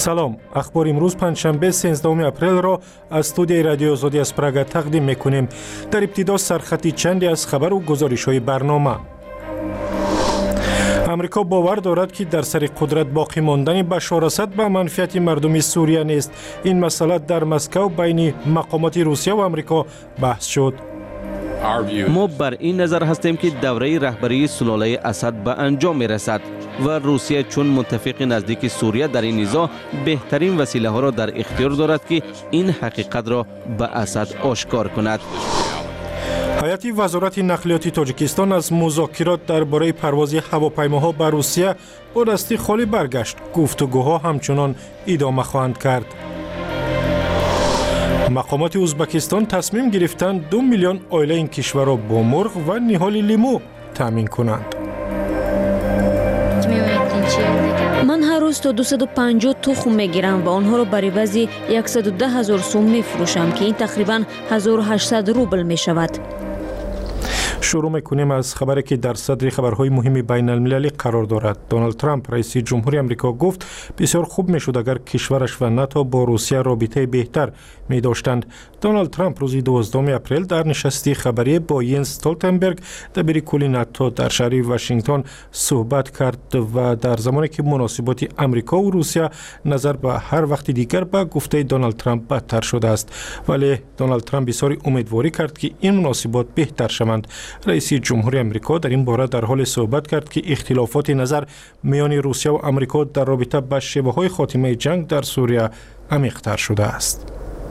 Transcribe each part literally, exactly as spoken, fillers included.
سلام، اخبار امروز پنجشنبه سیزدهم اپریل را از استودیوی رادیو آزادی از پراگ تقدیم میکنیم. در ابتدا سرخطی چندی از خبر و گزارش های برنامه. امریکا باور دارد که در سر قدرت باقی ماندن بشار اسد به منفعت مردم سوریه نیست. این مسئله در مسکو بین مقامات روسیه و امریکا بحث شد. ما بر این نظر هستیم که دوره رهبری سلاله اسد به انجام می رسد و روسیه چون متفق نزدیک سوریه در این نزاع بهترین وسیله ها را در اختیار دارد که این حقیقت را به اسد آشکار کند. هیئت وزارت نقلیات تاجیکستان از مذاکرات درباره پرواز هواپیماها به روسیه با دستی خالی برگشت. گفتگوها همچنان ادامه خواهند کرد. مقامات ازبکستان تصمیم گرفتند دو میلیون عائله این کشور را با مرغ و نهال لیمو تامین کنند. من هر روز تا دویست و پنجاه تخم میگیرم و آنها را برای عوض صد و ده هزار سوم میفروشم که این تقریبا هزار و هشتصد روبل می شود. شروع میکنیم از خبری که در صدر خبرهای مهم بین المللی قرار دارد. دونالد ترامپ رئیس جمهوری آمریکا گفت بسیار خوب میشد اگر کشورش و ناتو با روسیه رابطه بهتر می داشتند. دونالد ترامپ روز دوازدهم اپریل در نشستی خبری با ینس استولتنبرگ دبیر کل ناتو در شهر واشنگتن صحبت کرد و در زمانی که مناسبات آمریکا و روسیه نظر به هر وقت دیگر به گفته دونالد ترامپ بدتر شده است، ولی دونالد ترامپ بسیار امیدواری کرد که این مناسبات بهتر شوند. رئیس جمهوری آمریکا در این باره در حال صحبت کرد که اختلافات نظر میان روسیه و آمریکا در رابطه با شیوه‌های خاتمه جنگ در سوریه عمیق‌تر شده است.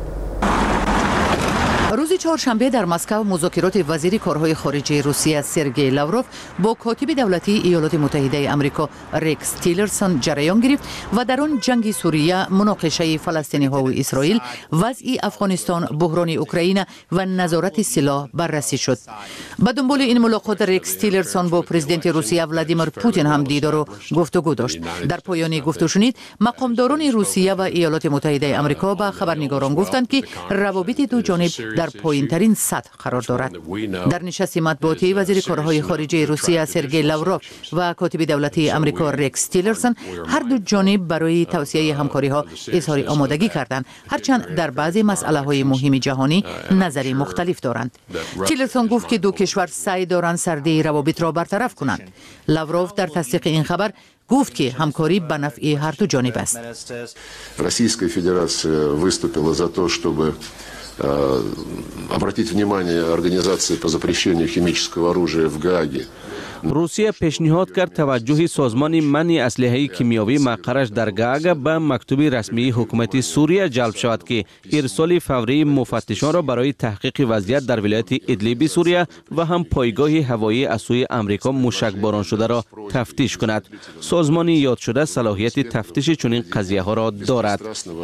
روز چهارشنبه در مسکو مذاکرات وزیر کارهای خارجه روسیه سرگئی لاوروف با کاتب دولتی ایالات متحده آمریکا ریکس تیلرسون جریان گرفت و در آن جنگ سوریه، مناقشه فلسطینی ها و اسرائیل، وضع افغانستان، بحران اوکراین و نظارت سلاح بررسی شد. به دنبال این ملاقات ریکس تیلرسون با پرزیدنت روسیه ولادیمیر پوتین هم دیدار و گفتگو داشت. در پایان گفتگو شنید مقامداران روسیه و ایالات متحده آمریکا به خبرنگاران گفتند که روابط دو جانب در پایین ترین سطح قرار دارد. در نشست مطبوعاتی وزیر کارهای خارجه روسیه سرگئی لاوروف و کاتب دولتی آمریکا ریکس تیلرسون هر دو جانب برای توسعه همکاری ها اظهار آمادگی کردند، هرچند در بعضی مسئله های مهم جهانی نظری مختلف دارند. تیلرسون گفت که دو کشور سعی دارند سردی روابط را برطرف کنند. لاوروف در تصدیق این خبر گفت که همکاری به نفع هر دو جانب است. Российская Федерация выступила за то, чтобы обратить внимание Организации по запрещению химического оружия в Гааге. روسیه پیشنهاد کرد توجه سازمان منع اسلحه کیمیاوی مقرش در گاگ به مکتوب رسمی حکومت سوریه جلب شود که ارسال فوری مفتشان را برای تحقیق وضعیت در ولایت ادلیب سوریه و هم پایگاه هوایی از سوی آمریکا موشکباران شده را تفتیش کند. سازمان یاد شده صلاحیت تفتیش چنین قضیه ها را دارد.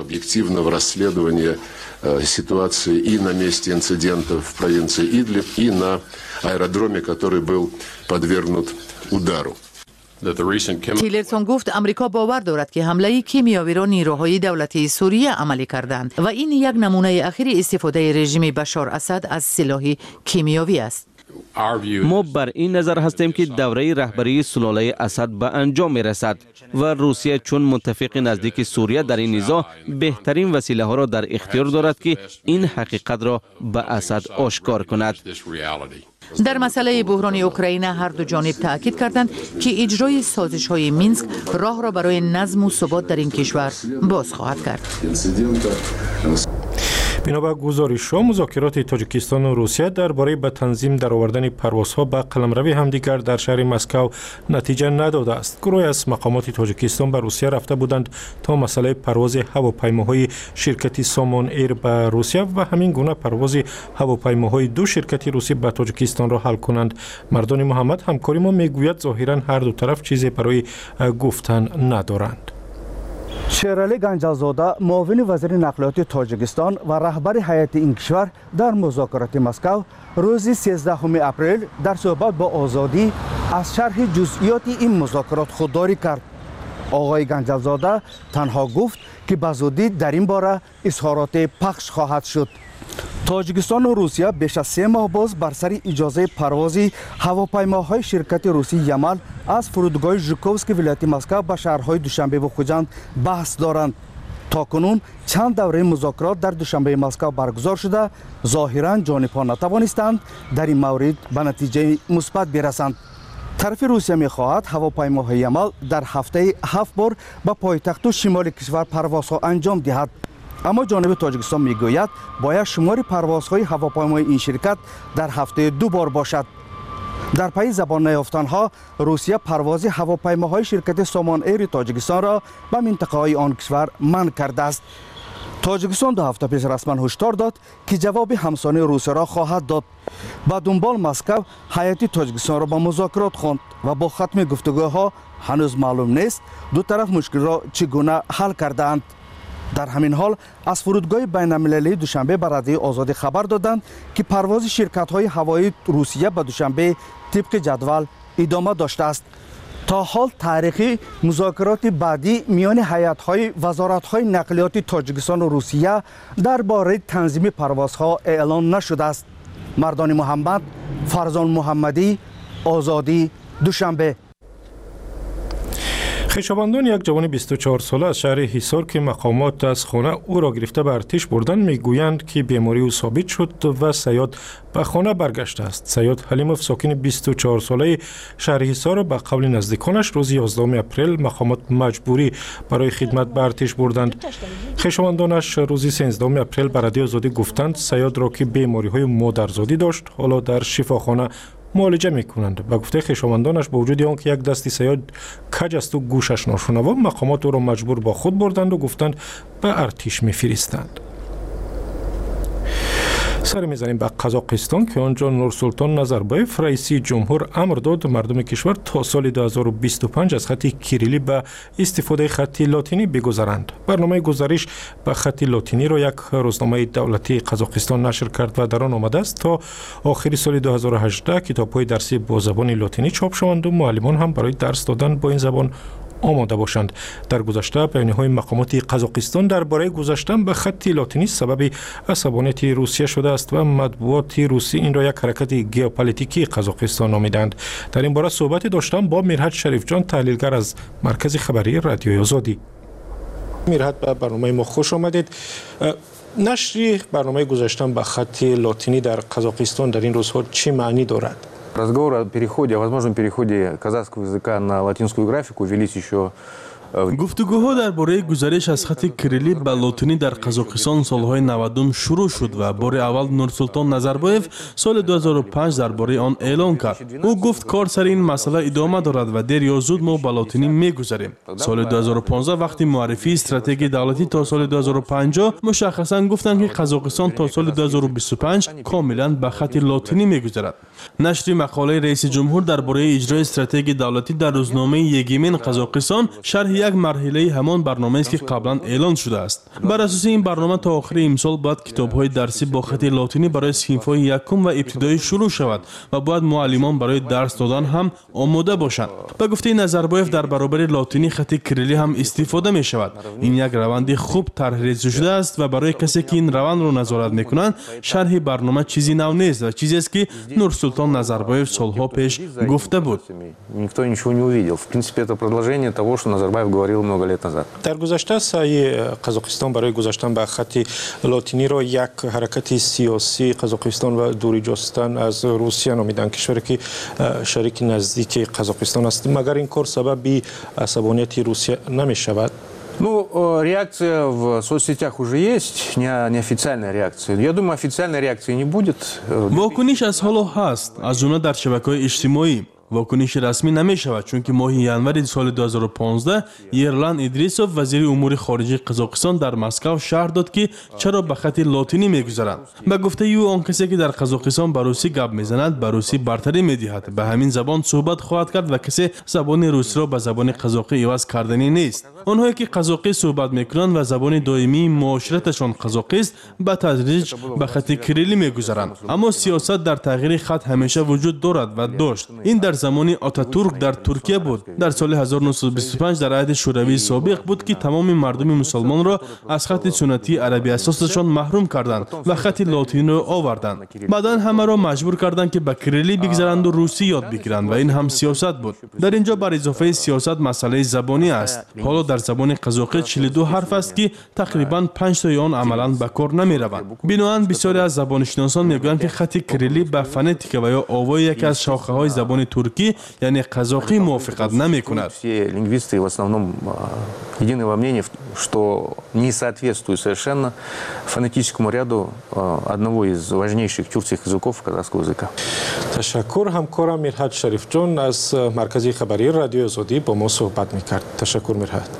аэродроме, который был подвергнут удару. تیلرسون گفت امریکا باور دارد که حمله کیمیاوی را نیروهای دولتی سوریه عملی کردند و این یک نمونه اخیر استفاده رژیم بشار اسد از سلاح کیمیاوی است. ما بر این نظر هستیم که دوره رهبری سلاله اسد به انجام می رسد و روسیه چون متفق نزدیک سوریه در این نزاع بهترین وسیله ها را در اختیار دارد که این حقیقت را به اسد آشکار کند. در مسئله بحران اوکراین هر دو جانب تاکید کردند که اجرای سازش های مینسک راه را برای نظم و ثبات در این کشور باز خواهد کرد. بنابر گزارش‌ها مذاکرات تاجیکستان و روسیه درباره به تنظیم درآوردن پروازها به قلمرو همدیگر در شهر مسکو نتیجه نداده است. گروهی از مقامات تاجیکستان به روسیه رفته بودند تا مسئله پرواز هواپیماهای شرکت سامان ایر به روسیه و همین گونه پرواز هواپیماهای دو شرکت روسی به تاجیکستان را حل کنند. مردان محمد همکاری ما میگوید ظاهرا هر دو طرف چیزی برای گفتن ندارند. شیرعلی گنجزاده معاون وزیر نقلیات تاجیکستان و رهبر هیئت این کشور در مذاکرات مسکو روز سیزدهم اپریل در صحبت با آزادی از شرح جزئیات این مذاکرات خودداری کرد. آقای گنجزاده تنها گفت که به زودی در این باره اظهارات پخش خواهد شد. تاجیکستان و روسیه بیش از سه ماه باز بر سر اجازه پرواز هواپیماهای شرکت روسی یمل از فرودگاه ژوکوفسکی ولایت مسکو به شهرهای دوشنبه و خوجند بحث دارند. تاکنون چند دوره مذاکرات در دوشنبه مسکو برگزار شده، ظاهراً جانب‌ها نتوانستند در این مورد به نتیجه مثبت برسند. طرف روسیه می‌خواهد هواپیماهای عمل در هفته هفت بار به پایتخت و شمال کشور پروازها انجام دهد. اما جانب تاجیکستان میگوید باید شمار پروازهای هواپیمای این شرکت در هفته دو بار باشد. در پی زبان نیافتنها روسیه پرواز هواپیماهای شرکت سامان ایر تاجیکستان را به منطقه‌های آن کشور منع کرده است. تاجیکستان دو هفته پیش رسما هشدار داد که جواب همسانه روسیه را خواهد داد. با دنبال مسکو هیئت تاجیکستان را به مذاکرات خواند و با ختم گفتگوها هنوز معلوم نیست دو طرف مشکل را چگونه حل کردند. در همین حال از فرودگاه بین‌المللی دوشنبه به رادیو آزادی خبر دادند که پرواز شرکت‌های هوایی روسیه به دوشنبه طبق جدول ادامه داشته است. تا حال تاریخی مذاکرات بعدی میان هیئت‌های وزارت‌های نقلیات تاجیکستان و روسیه درباره تنظیم پروازها اعلان نشده است. مردان محمد، فرزان محمدی، آزادی، دوشنبه. خویشاوندان یک جوان بیست و چهار ساله از شهر حصار که مقامات از خانه او را گرفته به ارتش بردند میگویند که بیماری او ثابت شد و صیاد به خانه برگشته است. صیاد حلیموف ساکن بیست و چهار ساله شهر حصار به قول نزدیکانش روز یازدهم اپریل مقامات مجبوری برای خدمت به ارتش بردند. خویشاوندانش روز سیزدهم اپریل به رادیو آزادی گفتند صیاد را که بیماری های مادرزادی داشت حالا در شفاخانه معالجه میکنند. به گفته خویشاوندانش با وجود آنکه یک دستی صیاد کج است و گوشش ناشنوا، مقامات او را مجبور با خود بردند و گفتند به ارتش میفرستند. سر میزنیم به قزاقستان که آنجا نورسلطان نظربایف رئیس جمهور امر داد مردم کشور تا سال دو هزار و بیست و پنج از خط کریلی به استفاده خط لاتینی بگذارند. برنامه گزارش به خط لاتینی را یک روزنامه دولتی قزاقستان نشر کرد و در آن آمده است تا آخر سال دو هزار و هجده کتاب‌های درسی با زبان لاتینی چاپ شوند و معلمان هم برای درس دادن با این زبان آماده باشند. در گذشته بیانیه‌های مقامات قزاقستان درباره گذاشتن به خط لاتینی سبب عصبانیت روسیه شده است و مطبوعات روسی این را یک حرکت ژئوپلیتیکی قزاقستان نامیدند. در این باره صحبت داشتم با میرحت شریف جان، تحلیلگر از مرکز خبری رادیوی آزادی. میرحت، به برنامه ما خوش آمدید. نشر برنامه گذاشتن به خط لاتینی در قزاقستان در این روزها چه معنی دارد؟ Разговор о переходе, о возможном переходе казахского языка на латинскую графику велись еще. گفتگوها درباره گزارش از خط کریلی به لاتینی در قزاقستان سالهای نود شروع شد و بار اول نورسلطان نظربایف سال دو هزار و پنج درباره آن اعلان کرد. او گفت کار سر این مسئله ادامه دارد و دیر یا زود ما به لاتینی میگذاریم. سال دو هزار و پانزده وقتی معرفی استراتژی دولتی تا سال دو هزار و پنجاه مشخصا گفتند که قزاقستان تا سال دو هزار و بیست و پنج کاملا به خط لاتینی میگذرد. نشر مقاله رئیس جمهور درباره اجرای استراتژی دولتی در روزنامه یگیمن قزاقستان شرح یک مرحله همان برنامه است که قبلا اعلان شده است. بر اساس این برنامه تا آخر امسال باید کتاب‌های درسی با خط لاتینی برای صنف‌های یکم و ابتدایی شروع شود و باید معلمان برای درس دادن هم آماده باشند. به گفته نظربایف در برابر لاتینی خط کریلی هم استفاده می شود. این یک روند خوب طرحریزی شده است و برای کسی که این روند را نظارت می‌کنند شرح برنامه چیزی نو نیست و چیزی است که نورسلطان نظربایف سالها پیش گفته بود. Никто ничего не увидел. В принципе, это продолжение того, что Назарбаев говорил много лет назад. در گذشته سعی قزاقستان برای گذاشتن به خط لاتینی را یک حرکت سیاسی قزاقستان و دوری جستن از روسیه نامیدند، کشوری که شریک نزدیک قزاقستان است. مگر این کار سبب عصبانیت روسیه نمی شود؟ Ну, реакция в соцсетях уже есть, не, неофициальная реакция. Я думаю, официальной реакции не будет. واکنش از حالا هست، از جمله در شبکه‌های اجتماعی. واکنش رسمی نمی شود چون که ماه ینور سال دو هزار و پانزده ایرلان ادریسوف وزیر امور خارجه قزاقستان در مسکو شرح داد که چرا به خط لاتینی میگذرند. به گفته او آن کسی که در قزاقستان به روسی گپ میزند به روسی برتری میدهد، به همین زبان صحبت خواهد کرد و کسی زبان روسی را به زبان قزاقی عوض کردنی نیست. آنهایی که قزاقی صحبت میکنند و زبان دائمی معاشرتشان قزاقی است به تدریج به خط کریلی میگذرند. اما سیاست در تغییر خط همیشه وجود دارد و داشت. این در زمان آتاتورک در ترکیه بود. در سال هزار و نهصد و بیست و پنج در عهد شوروی سابق بود که تمام مردم مسلمان را از خط سنتی عربی اساسشان محروم کردند و خط لاتین را آوردند. بعداً همه را مجبور کردند که به کریلی بگذرند و روسی یاد بگیرند و این هم سیاست بود. در اینجا بر اضافه سیاست مسئله زبانی است. حالا در زبان قزاقی چهل و دو حرف است که تقریباً پنج تای آن عملاً به کار نمی‌روند. بنابراین بسیاری از زبانشناسان میگویند که خط کریلی به فونتیک و یا آوای یکی از شاخه‌های زبان ترکی یعنی قزاقی موافقت نمی‌کند. Лингвисты в основном едины во мнении, что не соответствует совершенно фонетическому ряду одного из важнейших тюркских языков казахского языка. تشکر. همکارم میرحت شریف جان از مرکزی خبری رادیو آزادی با ما صحبت می‌کرد. تشکر میرحت.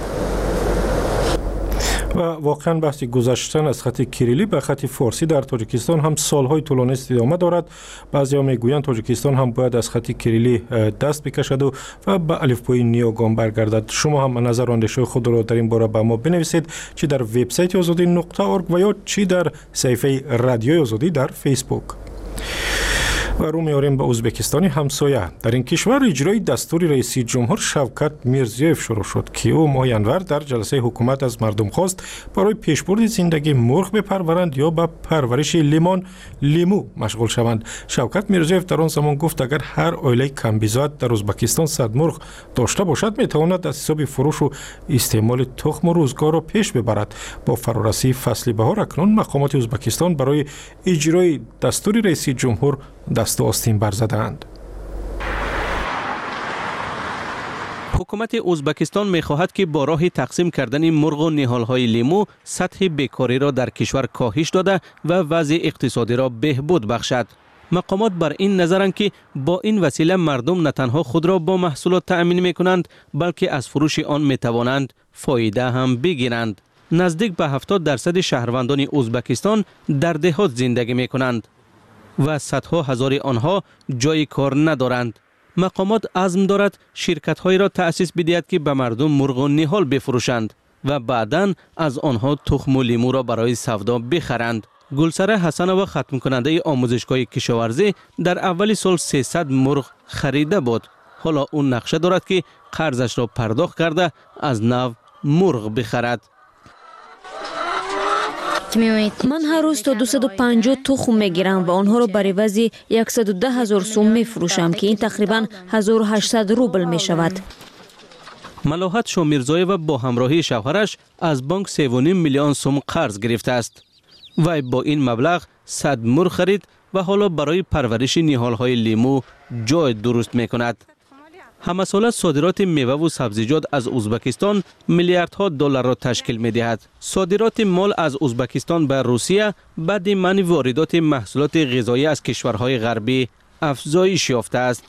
و واقعا بحث گذشتن از خط کریلی به خط فارسی در تاجیکستان هم سالهای طولانی ادامه دارد. بعضی‌ها میگویند تاجیکستان هم باید از خط کریلی دست بکشد و و به الفبای نیوگام برگردد. شما هم نظر و اندیشه خود را در این باره به ما بنویسید، چی در وبسایت آزادی نقطه اورگ و یا چی در صفحه رادیو آزادی در فیسبوک. و رو میاریم به ازبکستان همسایه. در این کشور اجرای دستور رئیس جمهور شوکت میرزیوف شروع شد که او ماه ینور در جلسه حکومت از مردم خواست برای پیشبرد زندگی مرغ بپرورند یا به پرورش لیمان لیمو مشغول شوند. شوکت میرزیوف در آن زمان گفت اگر هر عائله کمبیزاد در ازبکستان صد مرغ داشته باشد میتواند از حساب فروش و استعمال تخم و روزگار را پیش ببرد. با فرارسی فصل بهار اکنون مقامات ازبکستان برای اجرای دستور رئیس جمهور دست و آستین برزدند. حکومت ازبکستان می‌خواهد که با راه تقسیم کردن مرغ و نهال‌های لیمو سطح بیکاری را در کشور کاهش داده و وضع اقتصادی را بهبود بخشد. مقامات بر این نظرند که با این وسیله مردم نه تنها خود را با محصولات تأمین می‌کنند بلکه از فروش آن می‌توانند فایده هم بگیرند. نزدیک به هفتاد درصد شهروندان ازبکستان در دهات زندگی می‌کنند و صدها هزار آنها جای کار ندارند. مقامات عزم دارد شرکت‌هایی را تأسیس بدهد که به مردم مرغ و نهال بفروشند و بعداً از آنها تخم و لیمو را برای سودا بخرند. گلسره حسنова ختم کننده آموزشگاه کشاورزی در اول سال سیصد مرغ خریده بود. حالا اون نقشه دارد که قرضش را پرداخت کرده از نو مرغ بخرد. من هر روز تا دویست و پنجاه تخم میگیرم و آنها را بر عوض صد و ده هزار سوم میفروشم که این تقریبا هزار و هشتصد روبل می شود. ملاحت شامیرزایeva با همراهی شوهرش از بانک سه و نیم میلیون سوم قرض گرفته است. وی با این مبلغ صد مرغ خرید و حالا برای پرورش نهال‌های لیمو جای درست میکند. همه ساله صادرات میوه و سبزیجات از ازبکستان میلیاردها دلار را تشکیل می‌دهد. صادرات مال از ازبکستان به روسیه بعد منع واردات محصولات غذایی از کشورهای غربی افزایش یافته است.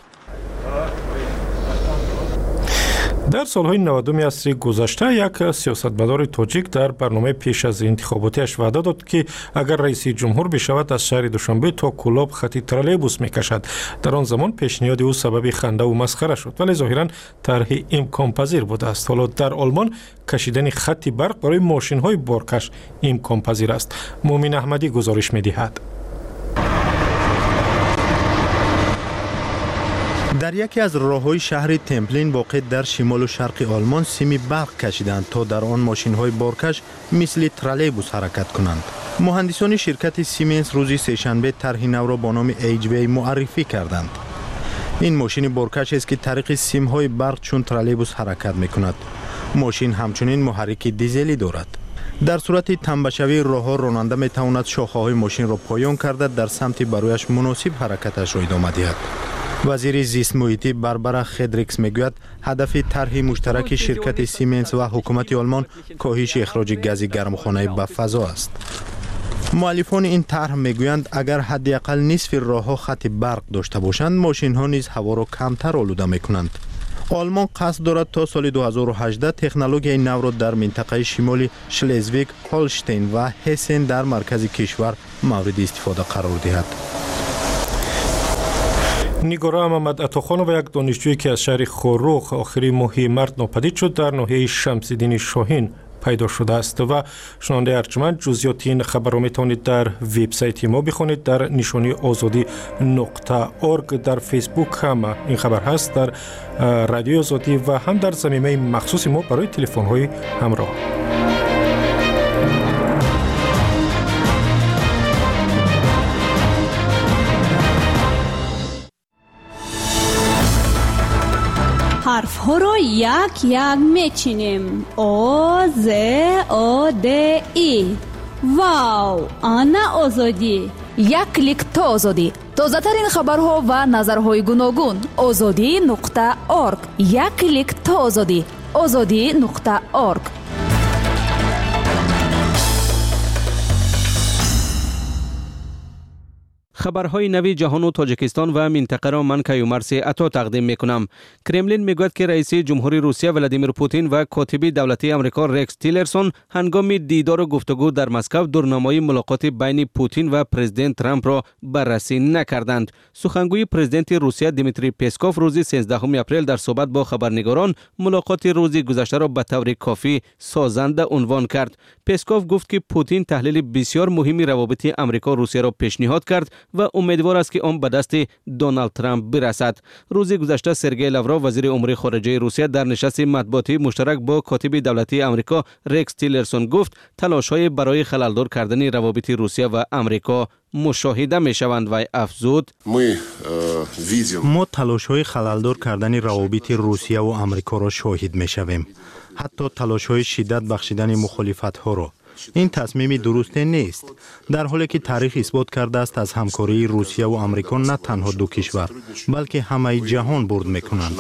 در سالهای نودم عصر گذشته یک سیاستمدار تاجیک در برنامه پیش از انتخاباتیش وعده داد که اگر رئیس جمهور بشود از شهر دوشنبه تا کلاب خط ترالبوس میکشد. در آن زمان پیشنهاد او سبب خنده و مسخره شد ولی ظاهرا طرح امکان پذیر بوده است. حالا در آلمان کشیدن خط برق برای ماشین های بارکش امکان پذیر است. مومن احمدی گزارش میدهد. در یکی از راه‌های شهر تمپلین واقع در شمال و شرق آلمان سیم برق کشیدند تا در آن ماشین‌های بارکش مثل ترالیبوس حرکت کنند. مهندسان شرکت سیمنس روز سه‌شنبه طرح نو را با نام ایچ وی معرفی کردند. این ماشین بارکش است که طریق سیم‌های برق چون ترالیبوس حرکت می‌کند. ماشین همچنین محرک دیزلی دارد. در صورت تنبشوی راه‌ها راننده می‌تواند شاخه‌های ماشین را پایان کرده در سمت برایش مناسب حرکتش را ادامه دهد. وزیر زیست محیطی باربارا خدریکس میگوید هدف طرح مشترک شرکت سیمنس و حکومت آلمان کاهش اخراج گاز گرمخانه به فضا است. مؤلفان این طرح میگویند اگر حداقل نصف راه‌ها خط برق داشته باشند ماشین‌ها نیز هوا را کمتر آلوده می‌کنند. آلمان قصد دارد تا سال دو هزار و هجده تکنولوژی نو را در منطقه شمالی شلزویگ، هولشتین و هسن در مرکز کشور مورد استفاده قرار دهد. نیگارا محمد عطاخانو و یک دانشجویی که از شهر خوروخ آخری ماه مارس ناپدید شد در ناحیه شمس‌الدین شاهین پیدا شده است. و شنونده ارجمند، جزئیات این خبر را میتونید در وبسایت ما بخونید در نشانی آزادی نقطه اورگ. در فیسبوک هم این خبر هست، در رادیو آزادی و هم در صفحه مخصوص ما برای تلفن های همراه. حرف ها را یک یک میچینیم. او ز او د ای. واو، آنا آزادی. یک کلیک تا آزادی. تازه ترین خبرها و نظرهای گوناگون. آزادی نقطه اورگ. یک کلیک تا آزادی. آزادی نقطه اورگ. خبرهای نوی جهان و تاجیکستان و منطقه را من کیومرث عطا تقدیم میکنم. کرملین میگوید که رئیس جمهوری روسیه ولادیمیر پوتین و کاتب دولتی آمریکا رکس تیلرسون هنگام دیدار و گفتگو در مسکو دورنمای ملاقات بین پوتین و پرزیدنت ترامپ را بررسی نکردند. سخنگوی پرزیدنت روسیه دیمیتری پسکوف روز سیزدهم اپریل در صحبت با خبرنگاران ملاقات روز گذشته را به طور کافی سازنده عنوان کرد. پسکوف گفت که پوتین تحلیل بسیار مهمی روابط آمریکا روسیه را پیشنهاد کرد و امیدوار است که آن به دست دونالد ترامپ برسد. روز گذشته سرگئی لاوروف وزیر امور خارجه روسیه در نشست مطبوعاتی مشترک با کاتب دولتی آمریکا رکس تیلرسون گفت تلاش‌های برای خلالدار کردن روابط روسیه و آمریکا مشاهده می‌شوند و افزود ما تلاش‌های خلالدار کردن روابط روسیه و آمریکا را شاهد می‌شویم. حتی تلاش‌های شدت بخشیدن مخالفت‌ها را. این تصمیم درست نیست، در حالی که تاریخ اثبات کرده است از همکاری روسیه و آمریکا نه تنها دو کشور بلکه همه جهان برد میکنند.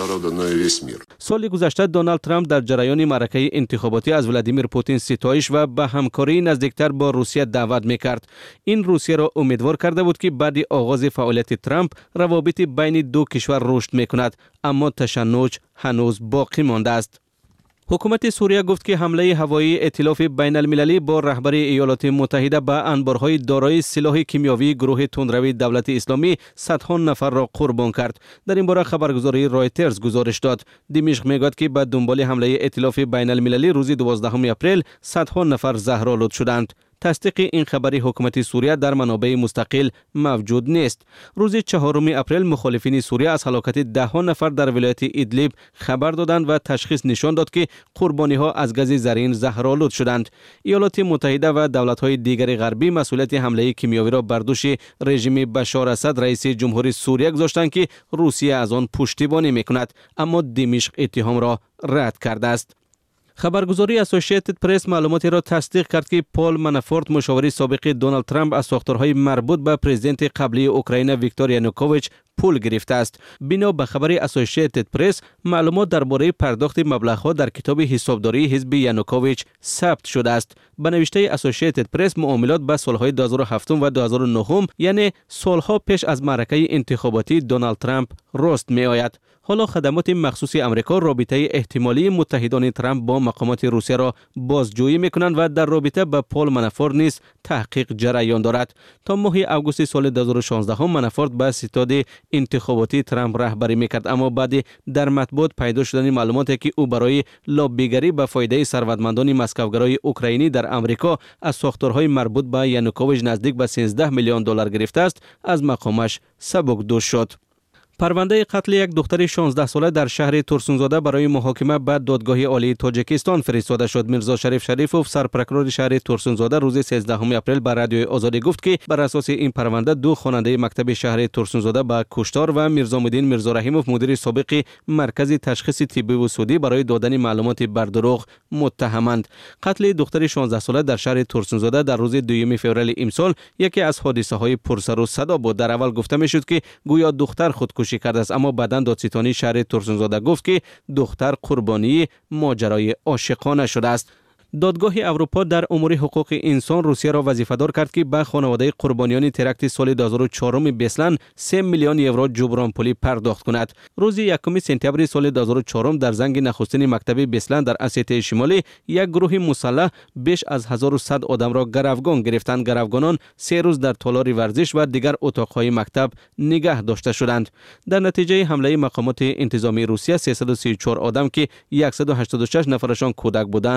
سال گذشته دونالد ترامپ در جریان معرکه انتخاباتی از ولادیمیر پوتین ستایش و به همکاری نزدیکتر با روسیه دعوت میکرد. این روسیه را امیدوار کرده بود که بعد آغاز فعالیت ترامپ روابط بین دو کشور رشد میکند، اما تشنج هنوز باقی مانده است. حکومت سوریه گفت که حمله هوایی ائتلاف بین المللی با رهبری ایالات متحده به انبارهای دارای سلاح کیمیاوی گروه تندروی دولت اسلامی صدها نفر را قربان کرد. در این باره خبرگزاری رایترز گزارش داد. دمشق میگوید که به دنبال حمله ائتلاف بین المللی روز دوازدهم اپریل صدها نفر زهرآلود شدند. تصدیق این خبری حکومت سوریه در منابع مستقل موجود نیست. روز چهارم اپریل مخالفین سوریه از هلاکت ده ها نفر در ولایت ادلیب خبر دادند و تشخیص نشان داد که قربانی ها از گاز زرین زهرآلود شدند. ایالات متحده و دولت های دیگر غربی مسئولیت حمله کیمیاوی را بر دوش رژیم بشار اسد رئیس جمهوری سوریه گذاشتند که روسیه از آن پشتیبانی میکند، اما دمشق اتهام را رد کرده است. خبرگزاری اسوسییتد پرس معلوماتی را تصدیق کرد که پال منافورت مشاور سابق دونالد ترامپ از ساختارهای مربوط به پرزیدنت قبلی اوکراین ویکتور یانوکوویچ پول گرفته است. بنا به خبر اسوسییتد پرس معلومات درباره پرداخت مبلغ‌ها در کتاب حسابداری حزب یانوکوویچ ثبت شده است. به نوشته اسوسییتد پرس معاملات به سالهای دو هزار و هفت و دو هزار و نه یعنی سالها پیش از معرکه انتخاباتی دونالد ترامپ راست می آید. حالا خدمات مخصوص آمریکا رابطه احتمالی متحدان ترامپ با مقامات روسیه را بازجویی میکنند و در رابطه با پال منافورت نیز تحقیق جریان دارد. تا ماه آگوست سال دو هزار و شانزده منافورت به ستاد انتخاباتی ترامپ رهبری میکرد، اما بعد در مطبوعات پیدا شدن معلوماتی که او برای لابیگری به فایده ثروتمندان مسکوگرای اوکراینی در آمریکا از ساختارهای مربوط به یانوکوویچ نزدیک به سیزده میلیون دلار گرفته است، از مقامش سبکدوش شد. پرونده قتل یک دختر شانزده ساله در شهر ترسونزاده برای محاکمه به دادگاه عالی تاجیکستان فرستاده شد. میرزا شریف شریفوف سرپرکرور شهر ترسونزاده روز سیزدهم اپریل به رادیوی آزادی گفت که بر اساس این پرونده دو خواننده مکتب شهر ترسونزاده به کشتار و میرزامدین میرزا رحیموف مدیر سابق مرکز تشخیص طبی و سودی برای دادن معلومات بر دروغ متهمند. قتل دختر شانزده ساله در شهر ترسونزاده در روز دوم فوریه امسال یکی از حادثه های پرسر و صدا بود. در اول گفته میشد که گویا دختر خودکشی کرده است، اما بعداً دادستانی شهر ترسونزاده گفت که دختر قربانی ماجرای عاشقانه شده است. دادگاه اروپا در امور حقوق انسان روسیه را وظیفه‌دار کرد که به خانواده قربانیان ترکت سال دو هزار و چهار بیسلن سه میلیون یورو جبران پولی پرداخت کند. روز یکم سپتامبر سال دو هزار و چهار در زنگ نخستین مکتب بیسلن در اسیته شمالی یک گروه مسلح بیش از هزار و صد آدم را گروگان گرفتند. گروگانان سه روز در تالار ورزش و دیگر اتاق‌های مکتب نگه داشته شدند. در نتیجه حمله مقامات انتظامی روسیه سیصد و سی و چهار آدم که صد و هشتاد و شش نفرشان کودک بودند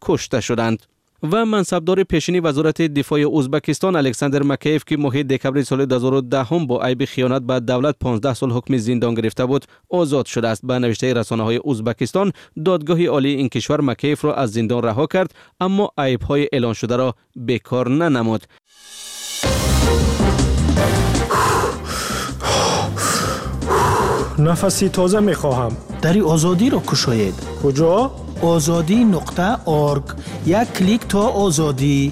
کشته شدند. و منصبدار پیشین وزارت دفاع ازبکستان الکساندر مکیف که ماه دکبر سال دو هزار و ده هم با عیب خیانت به دولت پانزده سال حکم زندان گرفته بود آزاد شده است. به نوشته رسانه‌های ازبکستان دادگاه عالی این کشور مکیف را از زندان رها کرد اما عیب‌های اعلان شده را بیکار ننمود. نفسی تازه میخواهم. دری آزادی را کشاید. کجا؟ آزادی نقطه ارگ. یک کلیک تا آزادی.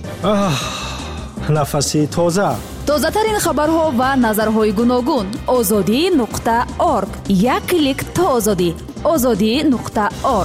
نفسی تازه. تازه ترین خبرها و نظرهای گوناگون. آزادی نقطه ارگ. یک کلیک تا آزادی. آزادی نقطه ارگ.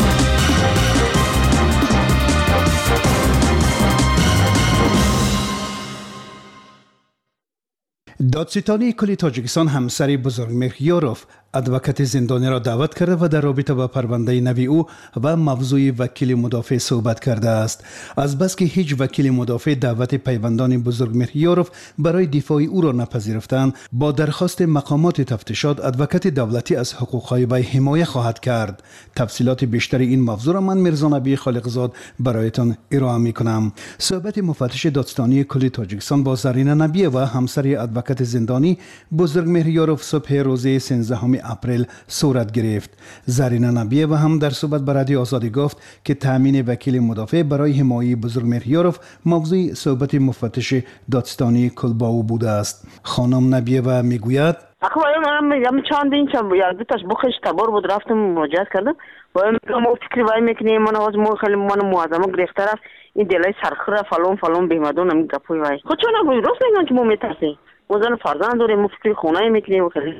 دادستانی کل تاجیکستان همسر بزرگمهر یاروف ادوکات زندانی را دعوت کرده و در رابطه با پرونده نوی او و موضوع وکیل مدافع صحبت کرده است. از بس که هیچ وکیل مدافع دعوت پیوندان بزرگمهر یاروف برای دفاع او را نپذیرفتند، با درخواست مقامات تفتیشات ادوکات دولتی از حقوقهای وی حمایت خواهد کرد. تفصیلات بیشتر این موضوع را من میرزا نبی خالقزاد برایتان ارائه میکنم. صحبت مفتش دادستانی کل تاجیکستان با زرینه نبی و همسر ادوکات زندانی بزرگمهر یاروف صبح روز سیزدهم اپریل صورت گرفت. زرینه نبیه و هم در صحبت با رادیو آزادی گفت که تامین وکیل مدافع برای حمایت بزرگمهر یاروف موضوع صحبت مفتش دادستانی کل با او بوده است. خانم نبیه و میگوید اخو من میگم چند این چند یک دو تاش بخش تبار بود رفتم مراجعه کردم و ما فکر وای میکنیم من از مو خیلی من معظم گرفته رفت این دلای سرخره فلان فلان بهمدون هم گپوی وای خود چون نگوی راست میگن که ما میترسیم وزن فرزند داریم ما فکر خونه میکنیم و خیلی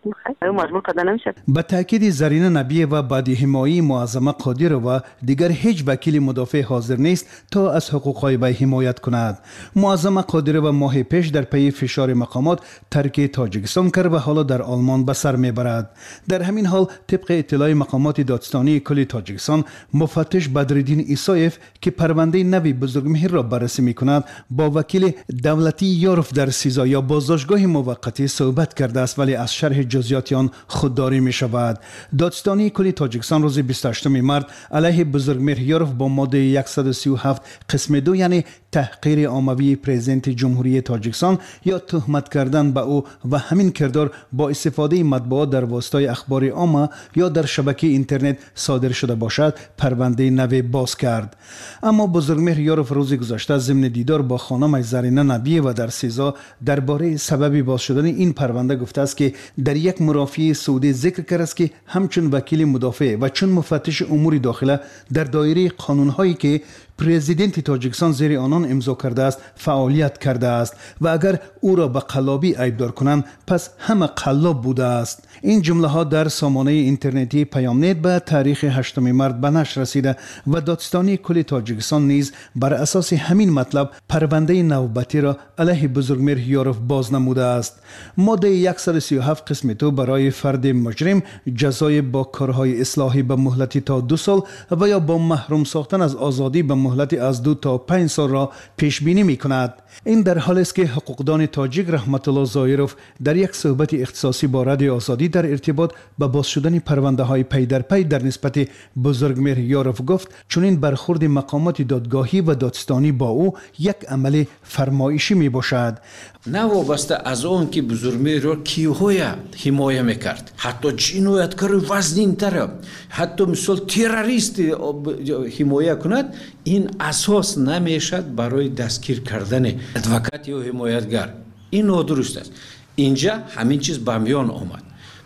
مجبور کردن نمیشه. با تاکید زرینه نبیه و بعد حمایت معظم قادر و دیگر هیچ وکیل مدافع حاضر نیست تا از حقوقهای وی حمایت کند. معظم قادر و ماه پیش در پی فشار مقامات ترک تاجیکستان کرد و حالا در آلمان به سر میبرد. در همین حال طبق اطلاع مقامات دادستانی کل تاجیکستان مفتش بدرالدین ایسایف که پرونده نوی بزرگمهر را بررسی میکند با وکیل دولتی یاروف در سیزا یا بازداشتگاه موقتی صحبت کرده است ولی از شرح جزئیات آن خودداری می شود. دادستانی کل تاجیکستان روز بیست و هشتم مارس علیه بزرگمهر یاروف با ماده صد و سی و هفت قسم دو یعنی تحقیر عاموی پرزیدنت جمهوری تاجیکستان یا تهمت کردن به او و همین کردار با استفاده مطبوعات در واسطه اخبار عامه یا در شبکه اینترنت صادر شده باشد پرونده نو باز کرد. اما بزرگمهر یاروف روز گذشته ضمن دیدار با خانم زرینه نبیه و در سیزا درباره سبب باز شدن این پرونده گفته است که در یک مرافعه سعودی ذکر کرده است که همچون وکیل مدافع و چون مفتش امور داخله در دایره قانونهایی که پرزیدنت تاجیکستان زیر آنان امضا کرده است فعالیت کرده است و اگر او را به قلابی عیبدار کنند پس همه قلاب بوده است. این جمله ها در سامانه اینترنتی پیامنت به تاریخ هشتم مارس به نشر رسیده و دادستانی کل تاجیکستان نیز بر اساس همین مطلب پرونده نوبتی را علیه بزرگمهر یاروف باز نموده است. ماده صد و سی و هفت قسم دو برای فرد مجرم جزای با کارهای اصلاحی به مهلت تا دو سال و یا با محروم ساختن از آزادی به مهلت از دو تا پنج سال را پیش بینی می کند. این در حالی است که حقوقدان تاجیک رحمت الله زایروف در یک صحبت اختصاصی با رادیو آزادی در ارتباط با باز شدن پرونده های پی در پی در نسبت بزرگمهر یاروف گفت چون این برخورد مقامات دادگاهی و دادستانی با او یک عمل فرمایشی می باشد. نه وابسته از اون که بزرگمهر را کیهای حمایت میکرد، حتی جنایتکار وزنین تر، حتی مثل تروریست حمایت کند، این اساس نمیشد برای دستگیر کردن ادوکات یا حمایتگر. این نادرست است. اینجا همین چیز به میان آمد.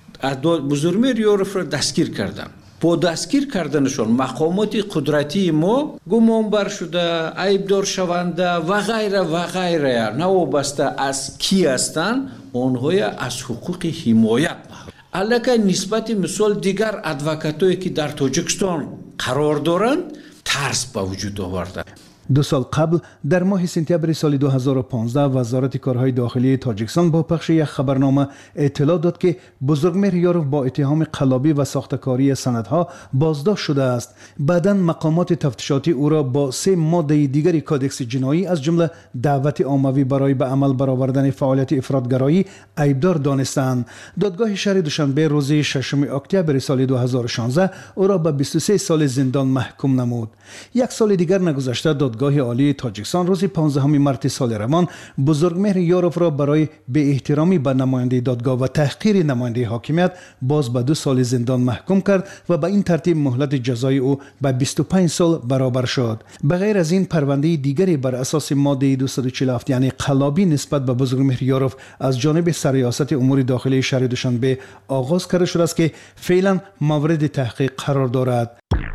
بزرگمهر یاروف را دستگیر کردن. با دستگیر کردنشون مقامات قدرتی ما گمانبر شده، عیبدار شونده و غیره و غیره، نه وابسته از کی هستند، آنها از حقوق حمایت البته نسبت مثال دیگر ادوکاتایی که در تاجیکستان قرار دارند ترس به وجود آورده. دو سال قبل در ماه سپتامبر سال دو هزار و پانزده وزارت کارهای داخلی تاجیکستان با پخش یک خبرنامه اطلاع داد که بزرگمهر یاروف با اتهام قلابی و ساختکاری سندها بازداشت شده است. بعداً مقامات تفتیشاتی او را با سه ماده دیگری کادکس جنایی از جمله دعوت عمومی برای به عمل برآوردن فعالیت افراطگرایی ایبدار دانستند. دادگاه شهر دوشنبه روز ششم اکتبر سال دو هزار و شانزده او را به بیست و سه سال زندان محکوم نمود. یک سال دیگر نگذشته دادگاه عالی تاجیکستان روز پانزدهم مارس سال روان بزرگمهر یاروف را برای بی احترامی به نماینده دادگاه و تحقیر نماینده حاکمیت باز به دو سال زندان محکوم کرد و به این ترتیب مهلت جزای او به بیست و پنج سال برابر شد. به غیر از این پرونده دیگری بر اساس ماده دویست و چهل و هفت یعنی قلابی نسبت به بزرگمهر یاروف از جانب سرریاست امور داخلی شهر دوشنبه آغاز کرده شده است که فعلا مورد تحقیق قرار دارد.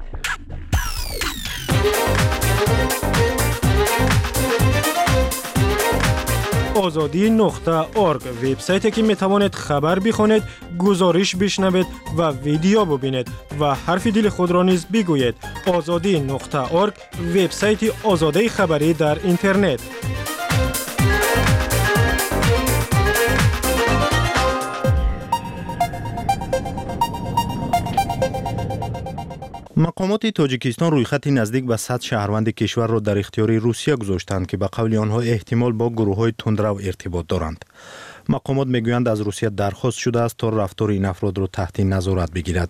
آزادی نقطه ارگ وبسایتی که می توانید خبر بخوانید، گزارش بشنوید و ویدیو ببینید و حرف دل خود را نیز بگویید. آزادی نقطه ارگ وبسایت آزادی خبری در اینترنت. مقامات تاجیکستان رویخطی نزدیک به صد شهروند کشور را در اختیار روسیه گذاشتند که به قول آنها احتمال با گروه‌های تندرو ارتباط دارند. مقامات میگویند از روسیه درخواست شده است تا رفتار این افراد را تحت نظارت بگیرد.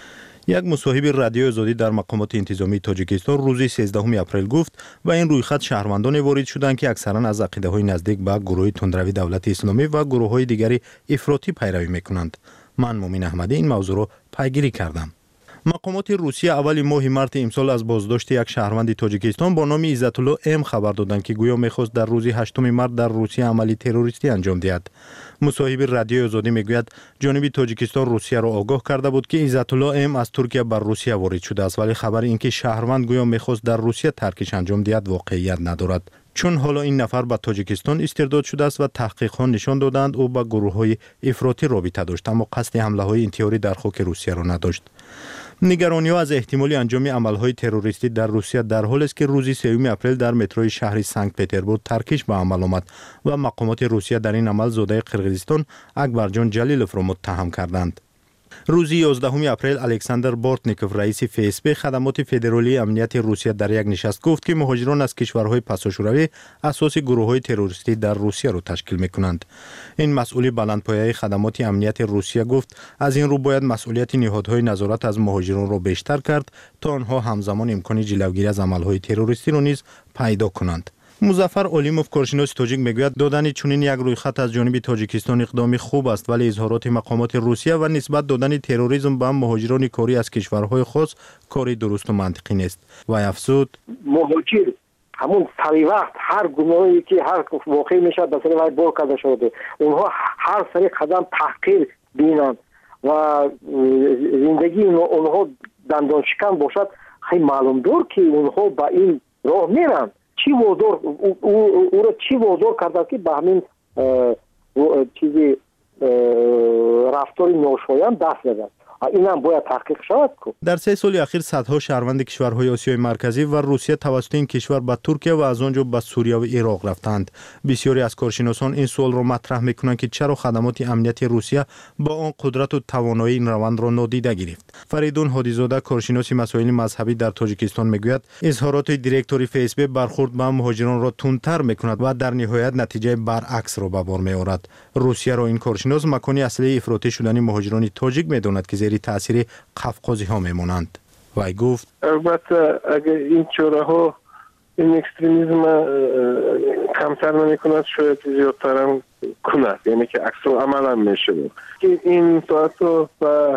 یک مصاحب رادیو آزادی در مقامات انتظامی تاجیکستان روز سیزدهم اپریل گفت و این رویخط شهروندان وارد شدند که اکثرا از عقیده‌های نزدیک به گروه تندروی دولت اسلامی و گروه‌های دیگری افراطی پیروی می‌کنند. من مومن احمدی این موضوع را پیگیری کردم. مقامات روسیه اول ماه مارس امسال از بازداشت یک شهروند تاجیکستان با نام عزت الله ام خبر دادند که گویا می‌خواست در روز هشتم مارس در روسیه عملی تروریستی انجام دهد. مصاحب رادیو آزادی میگوید جانب تاجیکستان روسیه را آگاه کرده بود که عزت الله ام از ترکیه بر روسیه وارد شده است، ولی خبر اینکه شهروند گویا می‌خواست در روسیه ترکش انجام دهد واقعیت ندارد. چون حالا این نفر به تاجیکستان استرداد شده است و تحقیقات نشان دادند او با گروه‌های افراطی رابطه داشت اما قصد حمله‌های انتحاری در خاک روسیه را نداشت. نگرانی‌ها از احتمال انجام عمل‌های تروریستی در روسیه در حالی است که روز سوم اپریل در متروی شهر سنت پترزبورگ ترکش به عمل آمد و مقامات روسیه در این عمل زاده قرقیزستان اکبرجان جلیلوف را متهم کردند. روز یازدهم اپریل الکساندر بورتنیکوف رئیس فیسبی خدمات فدرالی امنیت روسیه در یک نشست گفت که مهاجران از کشورهای پساشوروی اساس گروه‌های تروریستی در روسیه را تشکیل می‌کنند. این مسئول بلندپایه خدمات امنیت روسیه گفت از این رو باید مسئولیت نهادهای نظارت از مهاجران را بیشتر کرد تا آنها همزمان امکان جلوگیری از عمل‌های تروریستی را نیز پیدا کنند. مظفر اولیموف کارشناس تاجیک میگوید دادن چنین یک رویخط از جانب تاجیکستان اقدامی خوب است، ولی اظهارات مقامات روسیه و نسبت دادن تروریسم به مهاجران کاری از کشورهای خاص کاری درست و منطقی نیست. و افزود مهاجر همون سری وقت هر گناهی که هر واقع میشه به سری وقت بار کرده شده اونها هر سری قدم تحقیر بینند و زندگی اونها دندان شکن باشد. خیلی معلوم دور که اونها با این راه میرن. چی وادار او, او, او را چی وادار کرده که به همین چیزی رفتار ناشایان دست بزند؟ این هم باید تحقیق شود. در سه سال اخیر صدها شهروند کشورهای آسیای مرکزی و روسیه توسط این کشور به ترکیه و از آنجا به سوریه و عراق رفتند. بسیاری از کارشناسان این سوال را مطرح میکنند که چرا خدمات امنیت روسیه با آن قدرت و توانایی این روند را نادیده گرفت. فریدون هادیزاده کارشناس مسائل مذهبی در تاجیکستان میگوید اظهارات دیرکتوری فیسبوک برخورد به مهاجران را تندتر میکند و در نهایت نتیجه برعکس را به بار میآورد. روسیه را این کارشناس مکانی اصلی افراطی شدن مهاجران تاجیک میداند که زیر تاثیر قفقازی ها میمانند. وی گفت البته اگر این چاره ها این اکستریمیسم کمتر نمی کند شاید زیادتر هم کند، یعنی که عکس عمل هم میشه که این ساعت با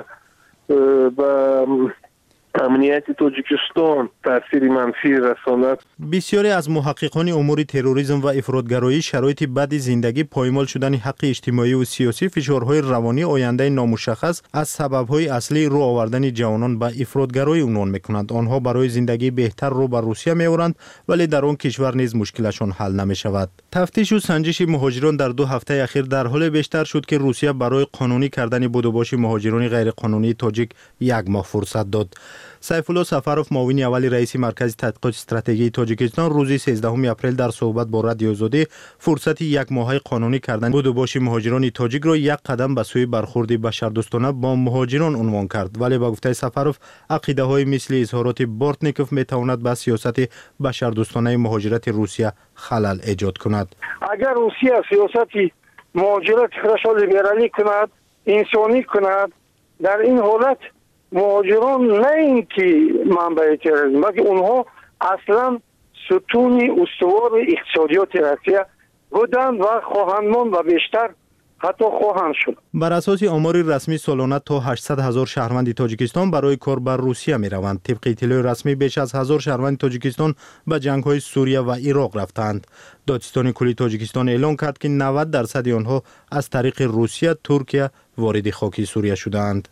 با امنیت تاجیکستان تأثیر منفی رساند. بسیاری از محققان امور تروریسم و افراطگرایی شرایط بد زندگی، پایمال شدن حق اجتماعی و سیاسی، فشارهای روانی، آینده نامشخص از سبب‌های اصلی رو آوردن جوانان به افراطگرایی عنوان می‌کنند. آنها برای زندگی بهتر رو به روسیه می‌آورند ولی در آن کشور نیز مشکلشان حل نمی‌شود. تفتیش و سنجش مهاجران در دو هفته اخیر در حال بیشتر شد که روسیه برای قانونی کردن بود و باش مهاجران غیرقانونی تاجیک یک ماه فرصت داد. سیف الله سفروف معاون اول رئیس مرکز تحقیقات استراتژی تاجیکستان روز سیزدهم اپریل در صحبت با رادیو آزادی فرصت یک ماهه قانونی کردن بود و باشی مهاجران تاجیک را یک قدم به سوی برخورد بشردوستانه با مهاجران عنوان کرد، ولی با گفته سفروف عقیده های مثل اظهارات بورتنیکوف می تواند به سیاست بشردوستانه مهاجرت روسیه خلل ایجاد کند. اگر روسیه سیاست مهاجرت خودش را لیبرالی کند، انسانی کند، در این حالت مهاجران نه اینکه منبع تروریسم بلکه اونها اصلا ستون استوار اقتصادیات روسیه بودند و خواهند ماند و بیشتر حتی خواهند شد. بر اساس آمار رسمی سالانه تا هشتصد هزار شهروند تاجیکستان برای کار بر روسیه می روند. طبق اطلاع رسمی بیش از هزار شهروند تاجیکستان به جنگ های سوریه و عراق رفتند. دادستان کلی تاجیکستان اعلام کرد که نود درصد آنها از طریق روسیه، ترکیه وارد خاک سوریه شدند.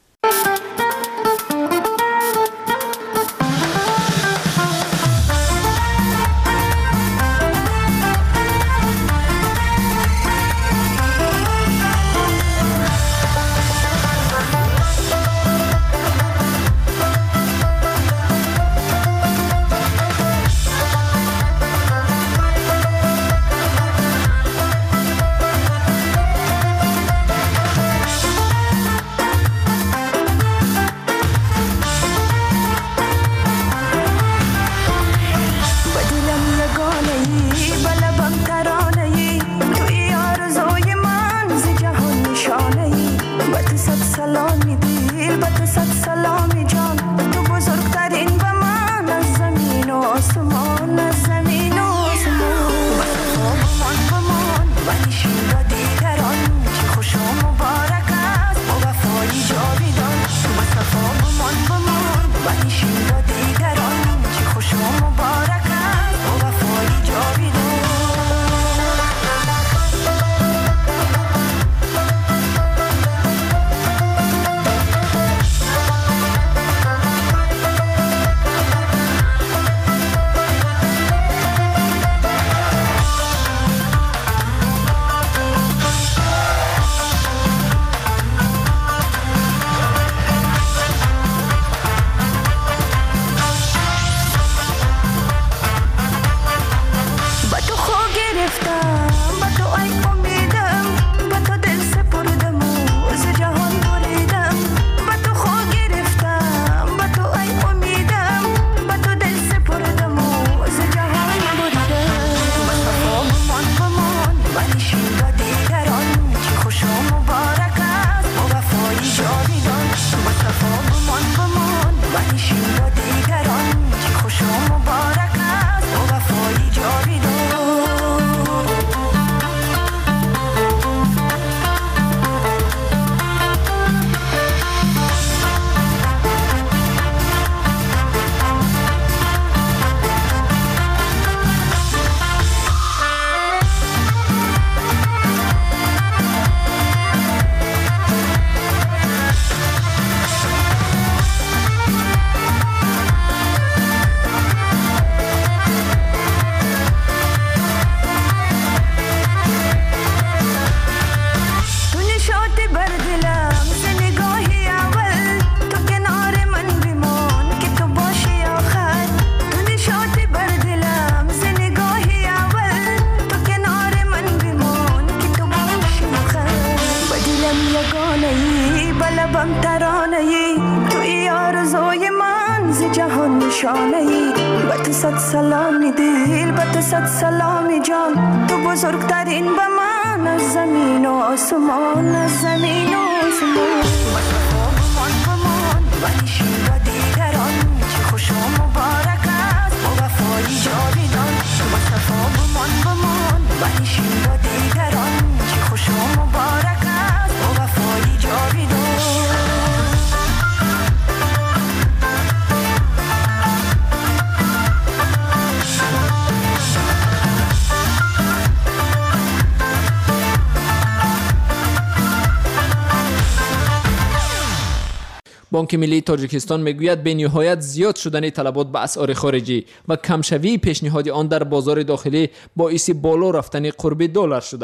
بانک ملی تاجیکستان میگوید به نهایت زیاد شدن طلبات به اسعار خارجی و کمشوی پیشنهاد آن در بازار داخلی باعث بالا رفتن قرب دلار شده است.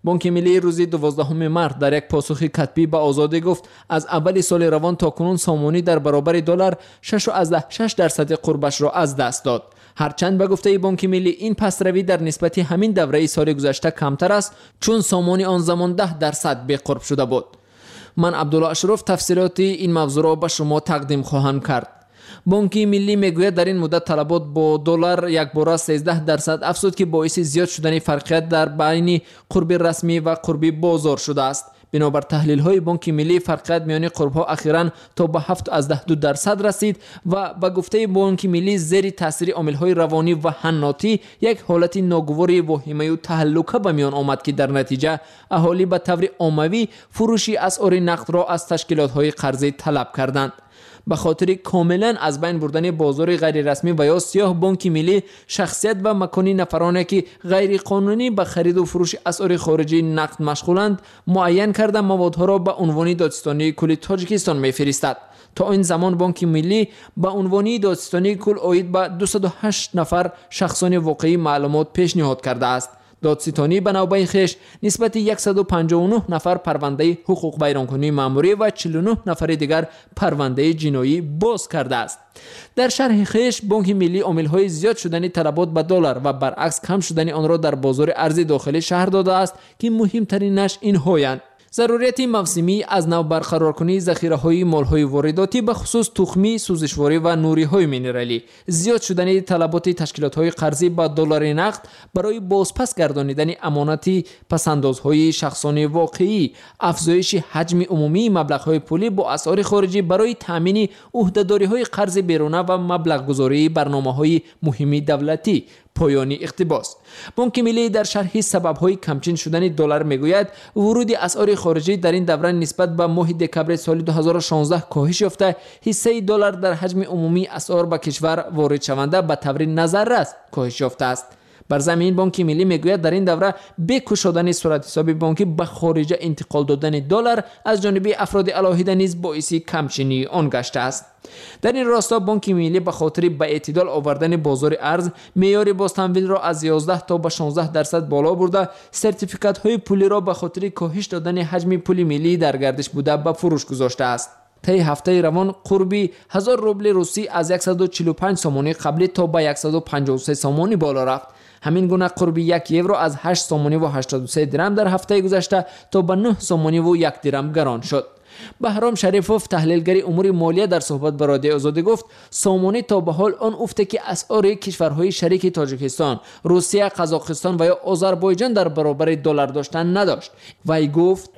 بانک ملی روز دوازدهم مارس در یک پاسخ کتبی به آزادی گفت از اول سال روان تا کنون سامانی در برابر دلار شش و شش درصد قربش را از دست داد. هرچند به گفته بانک ملی این پسروی در نسبت همین دوره سال گذشته کمتر است، چون سامانی آن زمان ده درصد به قرب شده بود. من عبدالله اشرف تفصیلات این موضوع را به شما تقدیم خواهم کرد. بانک ملی میگوید در این مدت طلبات با دلار یک باره سیزده درصد افزود که باعث زیاد شدن فرقیت در بین قرب رسمی و قرب بازار شده است. بنابر تحلیل های بانک ملی فرقیت میان قرب ها اخیراً تا به هفت از ده دو درصد رسید و به گفته بانک ملی زیر تاثیر عامل های روانی و حناتی یک حالت ناگواری واهمه و تهلکه به میان آمد که در نتیجه اهالی به طور عمومی فروشی اسعار نقد را از تشکیلات های قرضه طلب کردند. به خاطر کاملا از بین بردن بازار غیر رسمی و یا سیاه، بانک ملی شخصیت و مکانی نفرانی که غیر قانونی به خرید و فروش اسعار خارجی نقد مشغولند معین کرده موادها را به عنوان دادستانی کل تاجیکستان میفرستد. تا این زمان بانک ملی به عنوان دادستانی کل عاید به دویست و هشت نفر شخصان واقعی معلومات پیشنهاد کرده است. دادستانی به نوبه خویش نسبت صد و پنجاه و نه نفر پرونده حقوق بیرانکنی مأموری و چهل و نه نفر دیگر پرونده جنایی باز کرده است. در شرح خویش بانک ملی عامل‌های زیاد شدن طلبات به دلار و برعکس کم شدن آن را در بازار ارز داخلی شهر داده است که مهمترینش این‌هایند: ضرورت موسمی از نو برقرار کنی ذخیره‌های مال‌های وارداتی به خصوص تخمی، سوزشواری و نوری‌های مینرالی، زیاد شدن طلبات تشکیلات‌های قرضی با دلار نقد برای بازپس گردانیدن امانتی پسندازهای شخصانی واقعی، افزایش حجم عمومی مبلغ‌های پولی با اسعار خارجی برای تامین عهده‌داری‌های قرض بیرونه و مبلغ‌گذاری برنامه‌های مهمی دولتی، پایانی اقتباس. بانک ملی در شرح سبب‌های کمچین شدن دلار میگوید ورود اسعار خارجی در این دوره نسبت به ماه دکمبر سال دو هزار و شانزده کاهش یافته، حصه دلار در حجم عمومی اسعار به کشور وارد شونده به طور نظررس کاهش یافته است. بر زمین بانک ملی میگوید در این دوره به گشودن صورت حساب بانکی به خارج انتقال دادن دلار از جانب افراد علاهیده نیز باعث کمچینی آن گشته است. در این راستا بانک ملی به خاطر به اعتدال آوردن بازار ارز معیار بازتمویل را از یازده تا به شانزده درصد بالا برده، سرتیفیکات های پولی را به خاطر کاهش دادن حجم پول ملی در گردش بوده به فروش گذاشته است. طی هفته روان قربی هزار روبل روسی از صد و چهل و پنج سامانی قبلی تا به صد و پنجاه و سه سامانی بالا رفت. همین گونه قربی یک یورو از هشت سامانی و هشتاد و سه درم در هفته گذشته تا به نه سامانی و یک درم گران شد. بهرام شریفوف تحلیلگر امور مالیه در صحبت با رادیو آزادی گفت سامانی تا به حال آن افته که اسعار کشورهای شریک تاجیکستان، روسیه، قزاقستان و یا آذربایجان در برابر دلار داشتن نداشت. وی گفت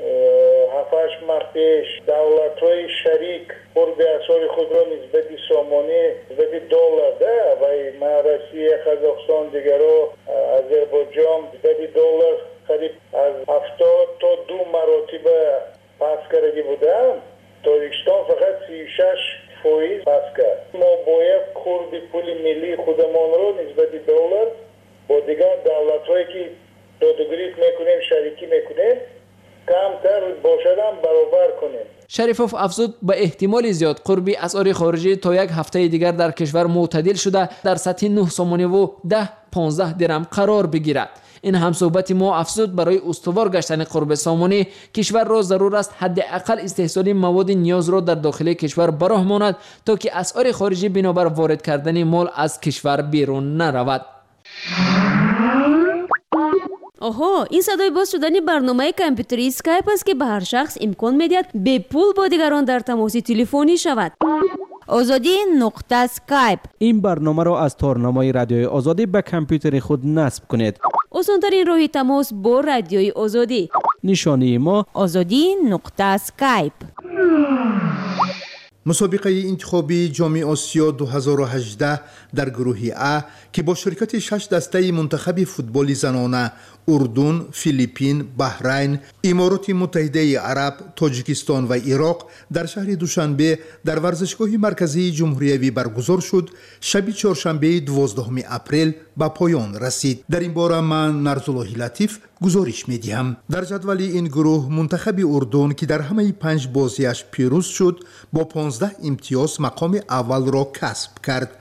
هفت ماه پیش دولت‌های شریک قرب اسعار خود را نسبت سامانی نسبت دلار ده و ما روسیه، قزاقستان، دیگرها آذربایجان نسبت دلار قریب از هفتاد تا دو مراتب پس کرده بودم. تاجیکستان فقط سی و شش فایز پس کرد. ما باید قرب پول ملی خودمان را نسبت دلار با دیگر دولت‌هایی که دادگریف میکنیم، شریکی میکنیم، کمتر باشدن برابر کنیم. شریفوف افزود به احتمال زیاد قربی اسعار خارجی تا یک هفته دیگر در کشور معتدل شده در سطح نه سامانی و ده پانزده درم قرار بگیرد. این هم صحبت ما افزود برای استوار گشتن قرب سامانی کشور را ضرور است حداقل استحصال مواد نیاز را در داخل کشور براه ماند تا که اسعار خارجی بنابر وارد کردن مال از کشور بیرون نرود. آها، این صدای باز شدن برنامه کامپیوتری اسکایپ است که به هر شخص امکان میدهد به پول با دیگران در تماس تلفنی شود. آزادی نقطه اسکایپ. این برنامه را از تارنمای رادیوی آزادی به کامپیوتر خود نصب کنید. آسان‌ترین راه تماس با رادیوی آزادی. نشانی ما آزادی نقطه اسکایپ. مسابقه انتخابی جام آسیا دو هزار و هجده در گروه ا که با شرکت شش دسته منتخب فوتبال زنانه اردن، فیلیپین، بحرین، امارات متحده عرب، تاجیکستان و عراق در شهر دوشنبه در ورزشگاه مرکزی جمهوری برگزار شد، شب چهارشنبه دوازدهم اپریل به پایان رسید. در این باره من نرزالله لطیف گزارش میدهم. در جدول این گروه منتخب اردن که در همه پنج بازیش پیروز شد با پانزده امتیاز مقام اول را کسب کرد.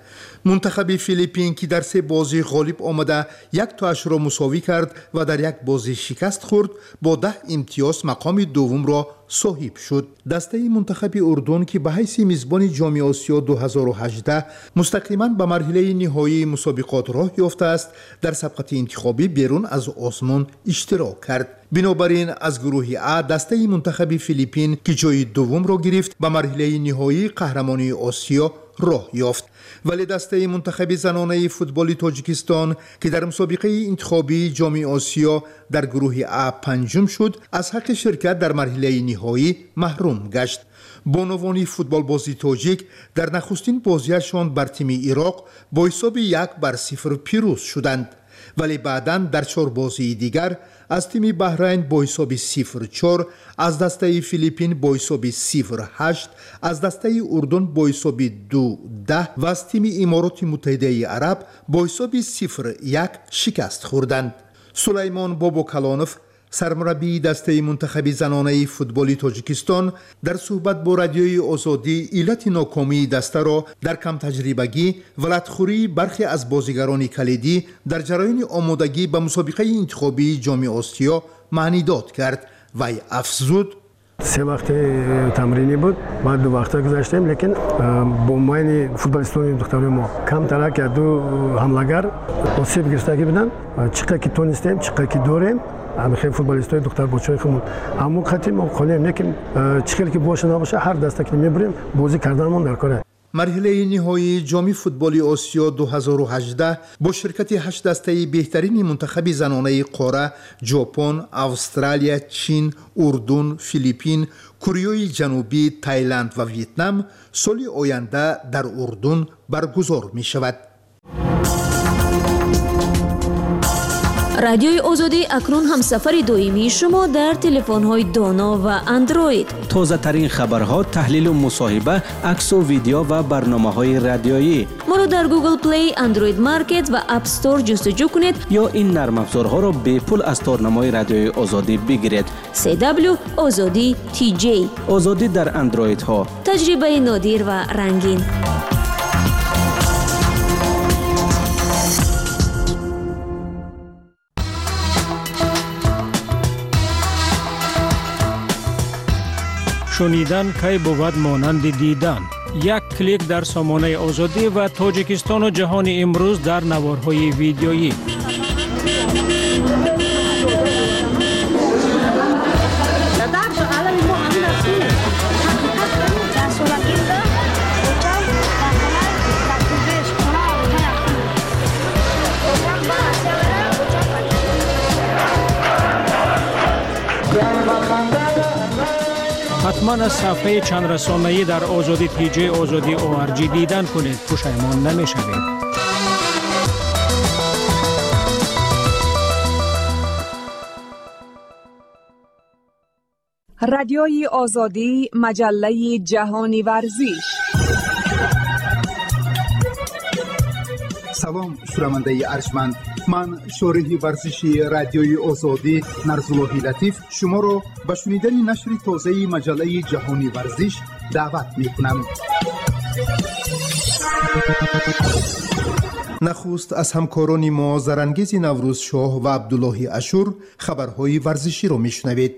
منتخب فیلیپین که در سه بازی غالب آمده یک تاش را مساوی کرد و در یک بازی شکست خورد با ده امتیاز مقام دوم را صاحب شد. دسته منتخب اردن که به حیث میزبان جام آسیا دو هزار و هجده مستقیما به مرحله نهایی مسابقات راه یافته است، در سبقت انتخابی بیرون از آسمان اشتراک کرد. بنابراین از گروه ا دسته منتخب فیلیپین که جای دوم را گرفت به مرحله نهایی قهرمانی آسیا راه یافت. ولی دسته منتخب زنانه فوتبال تاجیکستان که در مسابقه انتخابی جام آسیا در گروه ا پنجم شد، از حق شرکت در مرحله نهایی محروم گشت. بانوان فوتبال بازی تاجیک در نخستین بازیشان بر تیم عراق با حساب یک بر صفر پیروز شدند، ولی بعداً در چهار بازی دیگر از تیم بحرین با حساب صفر چهار، از دسته فیلیپین با حساب صفر هشت، از دسته اردن با حساب دو ده و از تیم امارات متحده عرب با حساب صفر یک شکست خوردند. سلیمان باباکلانوف سرمربی دسته منتخب زنانه فوتبال تاجیکستان در صحبت با رادیوی آزادی علت ناکامی دسته را در کم تجربگی و لطخوری برخی از بازیگران کلیدی در جریان آمادگی به مسابقه انتخابی جام آسیا معنی داد کرد و افزود: سه وقت تمرینی بود، بعد دو وقت گذاشتیم، لیکن با ماین فوتبالیستان دخترای ما کم تر که دو حملهگر آسیب گرفتگی بودن، چقدر که تونستیم چقدر که داریم همه خیلی فوتبالیستای دختر بچه‌های خودمون همون خطی ما خونیم، لیکن چقدر که باشه نباشه هر دسته که میبریم بازی کردنمون در کاره. مرحله نهایی جام فوتبال آسیا دو هزار و هجده با شرکت هشت دسته بهترین منتخب زنانه قاره ژاپن، استرالیا، چین، اردن، فیلیپین، کره جنوبی، تایلند و ویتنام سال آینده در اردن برگزار می شود. رادیوی آزادی اکنون همسفر دائمی شما در تلفن‌های دانا و اندروید. تازه ترین خبرها، تحلیل و مصاحبه، عکس و ویدیو و برنامه‌های رادیویی. ما را در گوگل پلی، اندروید مارکت و اپ استور جستجو کنید یا این نرم افزارها را به پول از تارنمای رادیوی آزادی بگیرید. سی دبلیو آزادی تی جی. آزادی در اندروید ها. تجربه نادر و رنگین. شنیدن کی بود مانند دیدن. یک کلیک در سامانه آزادی و تاجیکستان و جهان امروز در نوارهای ویدیویی. حتما از صفحه چند رسانه‌ای در آزادی تی جی آزادی او آر جی دیدن کنید، پشیمان نمی‌شوید. رادیوی آزادی، مجله جهانی ورزش. سلام شنونده ارجمند، من شارح ورزشی رادیوی آزادی نرزاللهی لطیف شما را به شنیدن نشر تازه مجله جهانی ورزش دعوت می کنم. نخست از همکاران ما زرانگیز نوروز شاه و عبدالله اشور خبرهای ورزشی را می شنوید.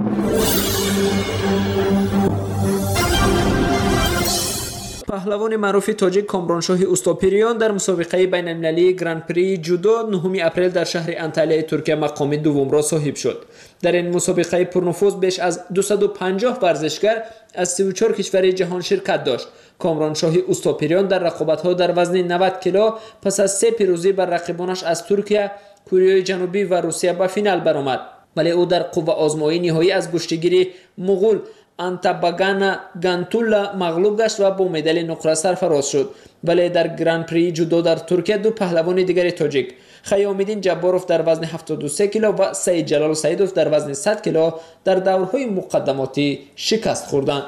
پهلوان معروف تاجیک کامرانشاه اوستاپیریان در مسابقه بین المللی گرند پری جودو نهم اپریل در شهر انطالیای ترکیه مقام دوم را صاحب شد. در این مسابقه پرنفوذ بیش از دویست و پنجاه ورزشگر از سی و چهار کشور جهان شرکت داشت. کامرانشاه اوستاپیریان در رقابت‌ها در وزن نود کیلو پس از سه پیروزی بر رقیبانش از ترکیه، کره جنوبی و روسیه به فینال برآمد. ولی او در قوه آزمایی نهایی از گشتگیر مغول انتاباگانا گانتولا مغلوب گشت و با مدال نقره سرفراز شد. ولی در گرند پری جودو در ترکیه دو پهلوان دیگر تاجیک، خیامالدین جباروف در وزن هفتاد و سه کیلو و سعید جلال سعیدوف در وزن صد کیلو در دورهای مقدماتی شکست خوردند.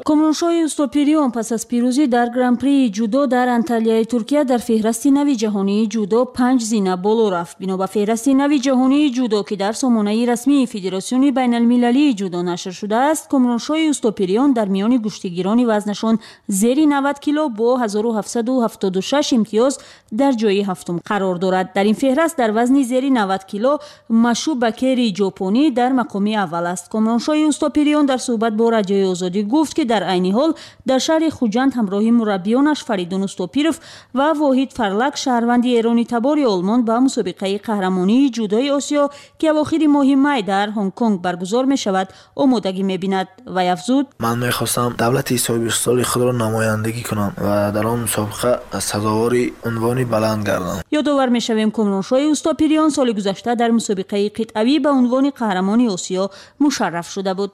комроншоҳи устопирион пас аз пирӯзӣ дар гран-прии ҷудо дар Анталияи Туркия дар феҳристи нави ҷаҳонии ҷудо панҷ зина боло рафт. Бино ба феҳристи нави ҷаҳонии ҷудо ки дар сомонаи расмии Федератсиони байналмилалии ҷудо нашр шудааст, комроншоҳи устопирион дар миёни куштигирони вазнашон зери навад кило бо ҳазору ҳафтсаду ҳафтоду шаш имтиёз дар ҷойи ҳафтум қарор дорад. Дар ин феҳрист дар вазни зери навад кило Машу Бакери ҷопонӣ дар мақоми аввал аст. комроншоҳи устопирион дар суҳбат бо Радиои Озодӣ гуфт ки дар айни ҳол дар шаҳри Хуҷанд ҳамроҳи мураббиёнаш Фаридун Устопиров ва Воҳид Фарлак шаҳрванди эрони табори олмон ба мусобиқаи қаҳрамонии ҷудои Осиё ки авохири моҳи май дар Ҳонг-Конг баргузор мешавад омодагӣ мебинад. Вай афзуд: ман мехостам давлати собиқсоли худро намояндагӣ кунам ва дар он мусобиқа сазовори унвони баланд гардам. Ёдовар мешавем комроншоҳи устопирион соли гузашта дар мусобиқаи қитъавӣ ба унвони қаҳрамони Осиё мушарраф шуда буд.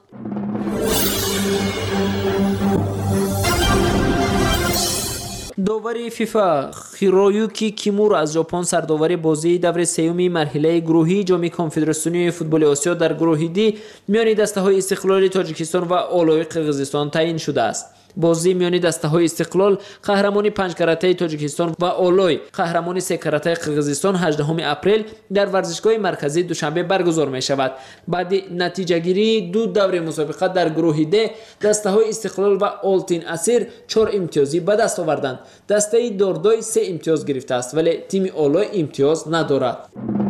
довари фифа Хироюки Кимура аз Ҷопон сардовари бозии даври сеюми марҳилаи гурӯҳии ҷоми конфедератсионии футболи Осиё дар гурӯҳи Д миёни дастаҳои Истиқлоли Тоҷикистон ва Олои Қирғизистон таъин шудааст. бозии миёни дастаҳои Истиқлол қаҳрамони панҷкаратаи Тоҷикистон ва Олой қаҳрамони секаратаи Қирғизистон ҳаждаҳуми апрел дар варзишгоҳи марказӣ душанбе баргузор мешавад. баъди натиҷагирии ду даври мусобиқа дар гурӯҳи Д дастаҳои Истиқлол ва Олтин Асир чор имтиёзӣ ба даст оварданд. дастаи Дордой се имтиёз гирифтааст, вале тими Олой имтиёз надорад.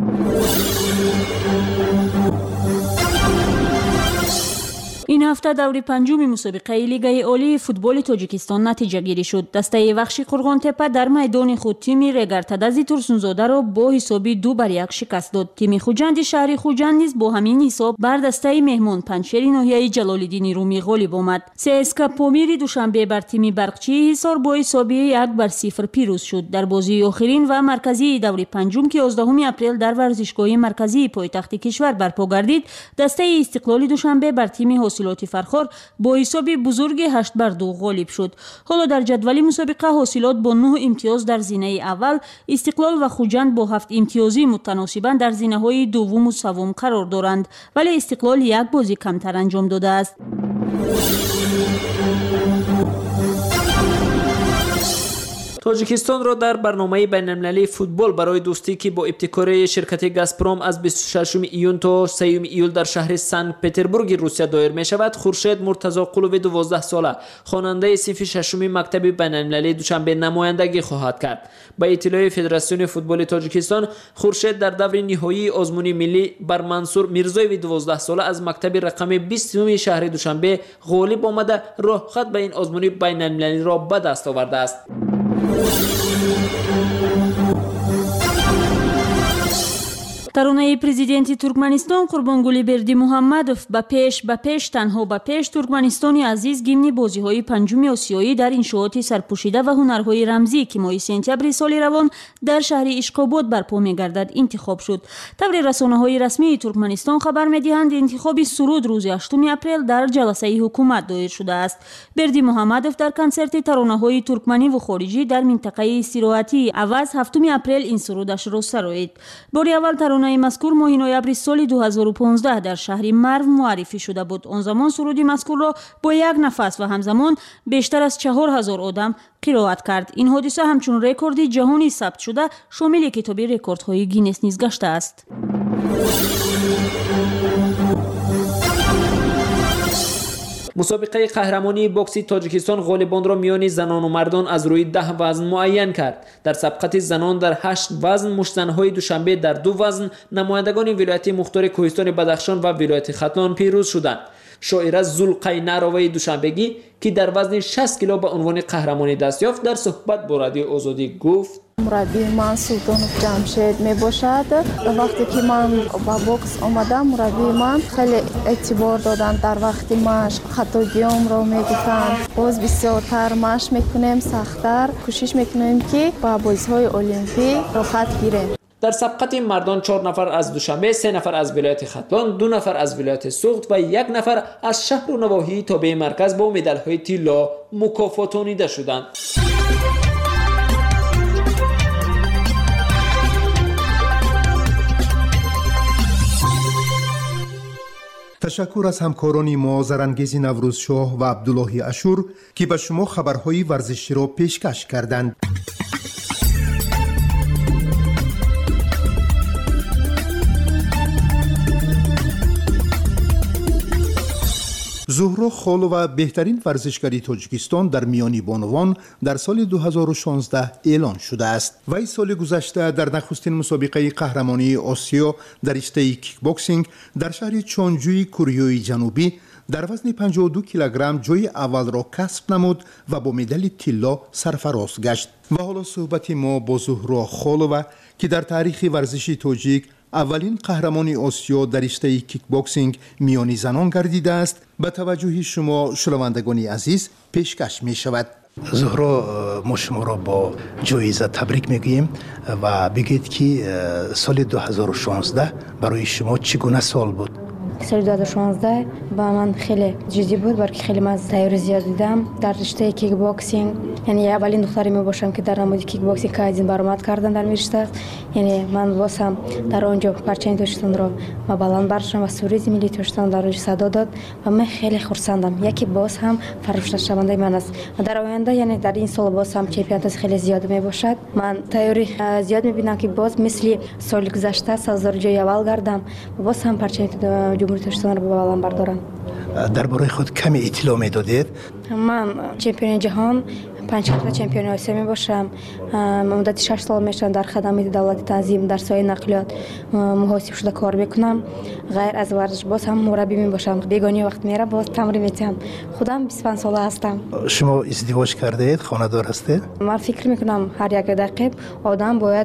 ин ҳафта даври панҷуми мусобиқаи Лигаи олии футболи Тоҷикистон натиҷагирӣ шуд. Дастаи Вахши Қурғонтепа дар майдони худ тими Регартадази Турсунзодаро бо ҳисоби ду бар як шикаст дод. Тими Хуҷанди шаҳри Хуҷанд низ бо ҳамин ҳисоб бар дастаи меҳмон Панҷшери ноҳияи Ҷалолиддини Румӣ ғолиб омад. ССК Помири Душанбе бар тими Барқчии Ҳисор бо ҳисоби як бар сифр пирӯз шуд. дар бозии охирин ва марказии даври панҷум ки ёздаҳуми апрел дар варзишгоҳи марказии пойтахти кишвар барпо гардид, дастаи Истиқлоли Душанбе бар тими ҳосилоти Фархор бо ҳисоби бузурги ҳашт бар ду ғолиб шуд. ҳоло дар ҷадвали мусобиқа ҳосилот бо нӯҳ имтиёз дар зинаи аввал, Истиқлол ва Хуҷанд бо ҳафт имтиёзӣ мутаносибан дар зинаҳои дуввуму саввум қарор доранд, вале Истиқлол як бозӣ камтар анҷом додааст. тоҷикистонро дар барномаи байналмилалии футбол барои дӯстӣ ки бо ибтикори ширкати Газпром аз бисту шашуми июн то сеюми июл дар шаҳри Санкт-Петербурги Русия доир мешавад, Хуршед Муртазоқулови дувоздаҳ сола хонандаи синфи шашуми мактаби байналмилалии Душанбе намояндагӣ хоҳад кард. ба иттилои Федератсиони футболи Тоҷикистон, Хуршед дар даври ниҳоии озмуни миллӣ бар Мансур Мирзоеви дувоздаҳ сола аз мактаби рақами бистуми шаҳри Душанбе ғолиб омада роҳхат ба ин озмуни байналмилалиро ба даст овардааст. таронаи президенти Туркманистон Қурбонгулӣ Бердимуҳаммадов ба пеш ба пеш танҳо ба пеш Туркманистони азиз гимни бозиҳои панҷуми осиёӣ дар иншооти сарпӯшида ва ҳунарҳои рамзӣ ки моҳи сентябри соли равон дар шаҳри Ишқобод барпо мегардад интихоб шуд. таври расонаҳои расмии Туркманистон хабар медиҳанд интихоби суруд рӯзи ҳаштуми апрел дар ҷаласаи ҳукумат доир шудааст. Бердимуҳаммадов дар консерти таронаҳои туркманиву хориҷӣ дар минтақаи истироҳатии Аваз ҳафтуми апрел ин сурудашро сароид. бори аввал таронаи мазкур моҳи ноябри соли ду ҳазору понздаҳ дар шаҳри Марв муаррифӣ шуда буд. он замон суруди мазкурро бо як нафас ва ҳамзамон бештар аз чаҳор ҳазор одам қироат кард. ин ҳодиса ҳамчун рекорди ҷаҳонӣ сабт шуда шомили китоби рекордҳои Гиннес низ гаштааст. мусобиқаи қаҳрамонии бокси Тоҷикистон ғолибонро миёни занону мардон аз рӯи даҳ вазн муайян кард. дар сабқати занон дар ҳашт вазн муштзанҳои Душанбе дар ду вазн намояндагони вилояти Мухтори Кӯҳистони Бадахшон ва вилояти Хатлон пирӯз шуданд. шоира Зулқайнароваи Душанбегӣ ки дар вазни шаст кило ба унвони қаҳрамонӣ даст ёфт, дар суҳбат бо Радиои Озодӣ гуфт: мураббии ман Султонов Ҷамшед мебошад. вақте ки ман ба бокс омадам, мураббии ман хеле эътибор доданд. дар вақти машқ хатогиёмро мегӯфанд. боз бисёртар машқ мекунем, сахттар кӯшиш мекунем ки ба бозиҳои олимпӣ роҳат гирем. дар сабқати мардон чор нафар аз Душанбе, се нафар аз вилояти Хатлон, ду нафар аз вилояти Суғд ва як нафар аз шаҳру навоҳии тобеи марказ бо медалҳои тилло мукофотонида шуданд. تشکر از همکاران ما زرانگیز نوروزشاه و عبدالله اشور که به شما خبرهای ورزشی را پیشکش کردند. زهرا خالووا بهترین ورزشکاری تاجیکستان در میان بانوان در سال دو هزار و شانزده اعلان شده است. وی سال گذشته در نخستین مسابقه قهرمانی آسیا در رشته کیک باکسینگ در شهر چونجوی کره جنوبی در وزن پنجاه و دو کیلوگرم جای اول را کسب نمود و با مدال طلا سرفراز گشت. و حالا صحبت ما با زهرا خالووا که در تاریخ ورزشی تاجیک اولین قهرمانی آسیا در رشته کیک باکسینگ میانی زنان گردیده است به توجه شما شنوندگان عزیز پیشکش می شود. زهرا، ما شما را با جایزه تبریک میگوییم و بگید که سال دو هزار و شانزده برای شما چگونه سال بود؟ سال دو هزار و شانزده با من خیلی جدی بود، برای خیلی من تیاری زیاد دیدم در رشته کیک باکسینگ. یعنی اولین دختری می باشم که در نماد کیک باکسینگ کایزین برآمد کردن در رشته. یعنی من واسم در اونجا پرچم تاجیکستان را ما بلند برداشتم و سوریز ملی تاجیکستان در اونجا صدا داد و من خیلی خرسندم. یکی باز هم فرشته شونده من است. در آینده یعنی در این سال باز هم چمپیونات خیلی زیاد می باشد. من تیاری زیاد می بینم که باز مثل سال گذشته سازار جای اول گردم و باز هم پرچم جمهوری تاجیکستان را بلند بردارم. درباره خود کمی اطلاع میدادید؟ من چمپیون جهان پنج تا چمپیون آسیا می باشم. مدت شش سال میشم در خدمات دولت تنظیم در سایه نقلیات محاسب شده کار میکنم. غیر از ورزش باز هم مربی می باشم. بیگانی وقت میره باز تمرین میتم. خودم بیست و پنج ساله هستم. شما ازدواج کرده اید؟ خانه دار هستید؟ من فکر میکنم هر یک دقیقه آدم باید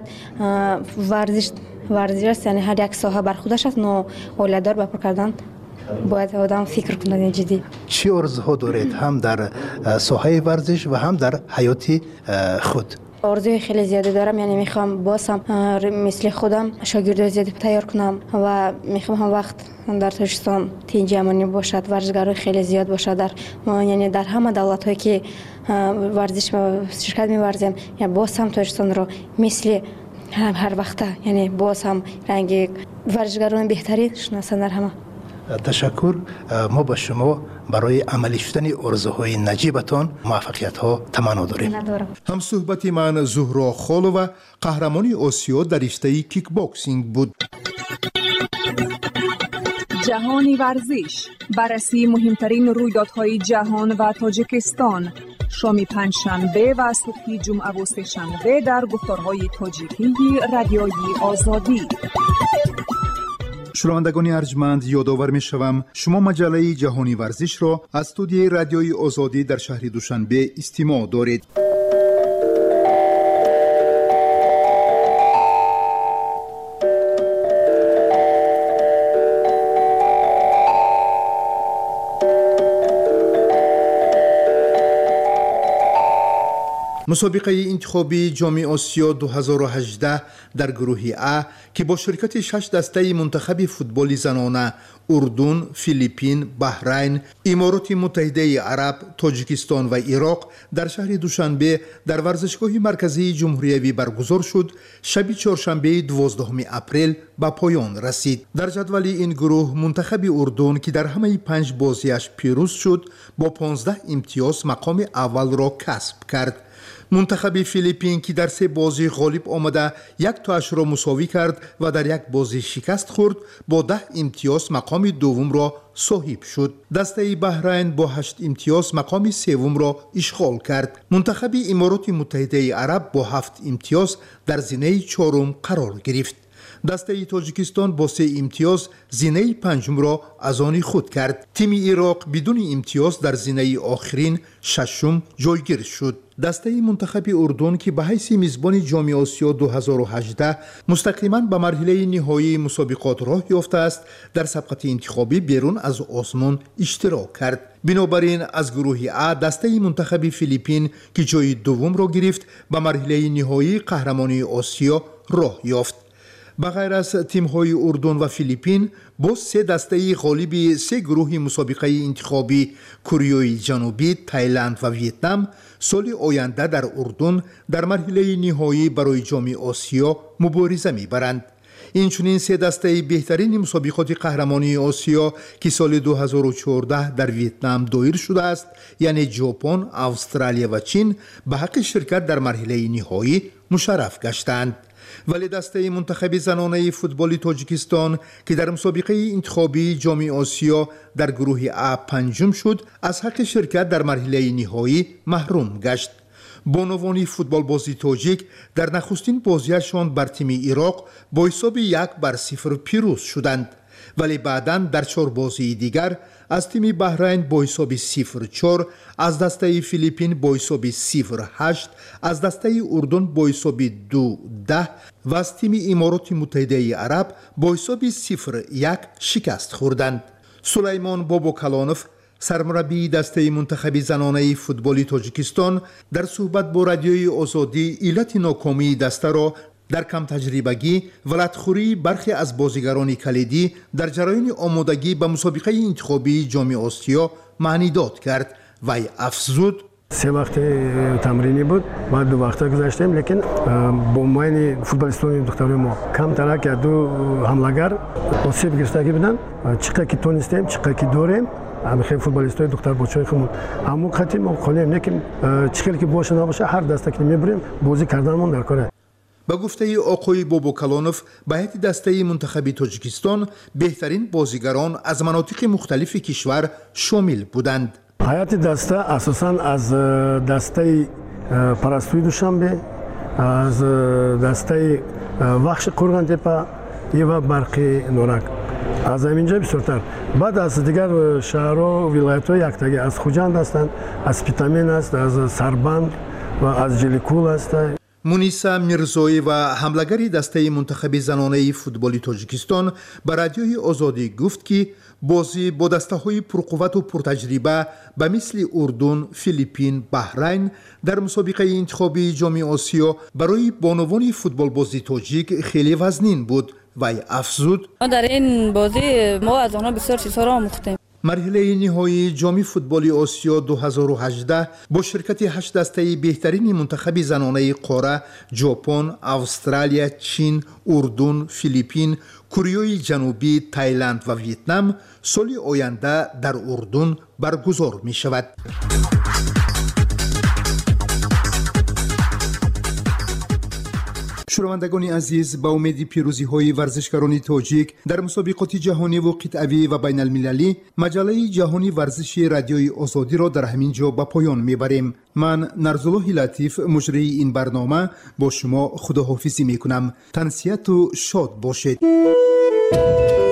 ورزش ورزش است، یعنی هر یک ساحه بر خودش است. نو اولادار بپر کردن باید آدم فکر کنه جدی. چی آرزوها دارید هم در ساحه ورزش و هم در حیات خود؟ آرزوی خیلی زیاده دارم، یعنی میخوام بازم مثل خودم شاگردای زیاد تیار کنم و میخوام هم وقت در تاجیکستان تیم جهانی باشد، ورزشکارای خیلی زیاد باشد در یعنی در همه دولت هایی که ورزش شرکت می‌ورزیم، یعنی باز هم تاجیکستان رو مثل هر وقت یعنی باز هم رنگ ورزشکاران بهتری شناسن در همه. تشکر. ما با شما برای عملی شدن آرزوهای نجیبتان موفقیت ها تمنا داریم. هم صحبت من زهرا خالووا قهرمانی آسیا در رشته کیک باکسینگ بود. جهانی ورزش، بررسی مهمترین رویدادهای جهان و تاجیکستان، شام پنجشنبه و صبح جمعه و سه‌شنبه در گفتارهای تاجیکی رادیوی آزادی. شنوندگان ارجمند، یادآور می‌شوم شما مجله جهانی ورزش را از استودیوی رادیوی آزادی در شهر دوشنبه استماع دارید. مسابقه انتخابی جام آسیا دو هزار و هجده در گروه ا که با شرکت شش دسته منتخب فوتبال زنانه اردن، فیلیپین، بحرین، امارات متحده عرب، تاجیکستان و عراق در شهر دوشنبه در ورزشگاه مرکزی جمهوری برگزار شد، شب چهارشنبه دوازدهم اپریل به پایان رسید. در جدول این گروه منتخب اردن که در همه پنج بازیش پیروز شد با پانزده امتیاز مقام اول را کسب کرد. منتخب فیلیپین که در سه بازی غالب آمده یک تاش را مساوی کرد و در یک بازی شکست خورد با ده امتیاز مقام دوم را صاحب شد. دسته بحرین با هشت امتیاز مقام سوم را اشغال کرد. منتخب امارات متحده عرب با هفت امتیاز در زینه چهارم قرار گرفت. دسته تاجیکستان با سه امتیاز زینه پنجم را از آن خود کرد. تیم عراق بدون امتیاز در زینه آخرین ششم جایگیر شد. دسته منتخب اردن که به حیث میزبان جام آسیا دو هزار و هجده مستقیما به مرحله نهایی مسابقات راه یافته است، در سبقت انتخابی بیرون از آسمان اشتراک کرد. بنابراین از گروه ا دسته منتخب فیلیپین که جای دوم را گرفت به مرحله نهایی قهرمانی آسیا راه یافت. بغیر از تیم‌های اردن و فیلیپین، با سه دسته غالب سه گروه مسابقه انتخابی کره جنوبی، تایلند و ویتنام سال آینده در اردن در مرحله نهایی برای جام آسیا مبارزه می‌برند. اینچنین سه دسته بهترین مسابقات قهرمانی آسیا که سال دو هزار و چهارده در ویتنام دایر شده است، یعنی ژاپن، استرالیا و چین، به حق شرکت در مرحله نهایی مشرف گشتند. ولی دسته منتخب زنانه فوتبال تاجیکستان که در مسابقه انتخابی جام آسیا در گروه ا پنجم شد، از حق شرکت در مرحله نهایی محروم گشت. بانوان فوتبال بازی تاجیک در نخستین بازیشان بر تیم عراق با حساب یک بر صفر پیروز شدند، ولی بعداً در چهار بازی دیگر از تیم بحرین با حساب صفر چهار، از دسته فیلیپین با حساب صفر هشت، از دسته اردن با حساب دو ده و از تیم امارات متحده عرب با حساب صفر یک شکست خوردند. سلیمان بابوکلانوف، سرمربی دسته منتخب زنانه فوتبال تاجیکستان، در صحبت با رادیوی آزادی علت ناکامی دسته را در کم تجربگی و لطخوری برخی از بازیگران کلیدی در جریان آمادگی به مسابقه انتخابی جام آسیا معنی داد کرد و افزود: سه وقت تمرینی بود، بعد دو وقت گذاشتیم، لیکن با ماین فوتبالیستان دخترای ما کم تر که دو حملهگر آسیب گرفتگی بودن، چقدر که تونستیم چقدر که داریم همه خیلی فوتبالیستای دختر بچه‌های خودمون اما قطعی ما خونیم نکیم چقدر که باشه نباشه هر دسته که میبریم بازی کردنمون در کاره. با گفته آقای بابوکلانوف، به هیئت دسته منتخب تاجیکستان بهترین بازیگران از مناطق مختلف کشور شامل بودند. هیئت دسته اساساً از دسته پرستوی دوشنبه، از دسته وخش قرغن‌تپه و برقی نورک، از همینجا بسیارتر. بعد از دیگر شهرها و ولایت‌های یکتایی از خوجند هستند، از پیتامین است، از سربند و از جلیکول است. مونیسا میرزایی و حملگری دسته منتخب زنانه فوتبال تاجیکستان به رادیوی آزادی گفت که بازی با دسته های پرقوت و پرتجربه به مثل اردن، فیلیپین، بحرین در مسابقه انتخابی جام آسیا برای بانوان فوتبال بازی تاجیک خیلی وزنین بود و افزود: در این بازی ما از آنها بسیار چیزها را آموختیم. مرحله نهایی جام فوتبال آسیا دو هزار و هجده با شرکت هشت دسته بهترین منتخب زنانه قاره ژاپن، استرالیا، چین، اردن، فیلیپین، کره جنوبی، تایلند و ویتنام سال آینده در اردن برگزار می شود. شنوندگان عزیز، با امید پیروزی های ورزشکاران تاجیک در مسابقات جهانی و قطعی و بین المللی، مجله جهانی ورزش رادیوی آزادی را در همین جا به پایان میبریم. من نرزالله لطیف، مجری این برنامه، با شما خداحافظی میکنم. تنسیت و شاد باشید.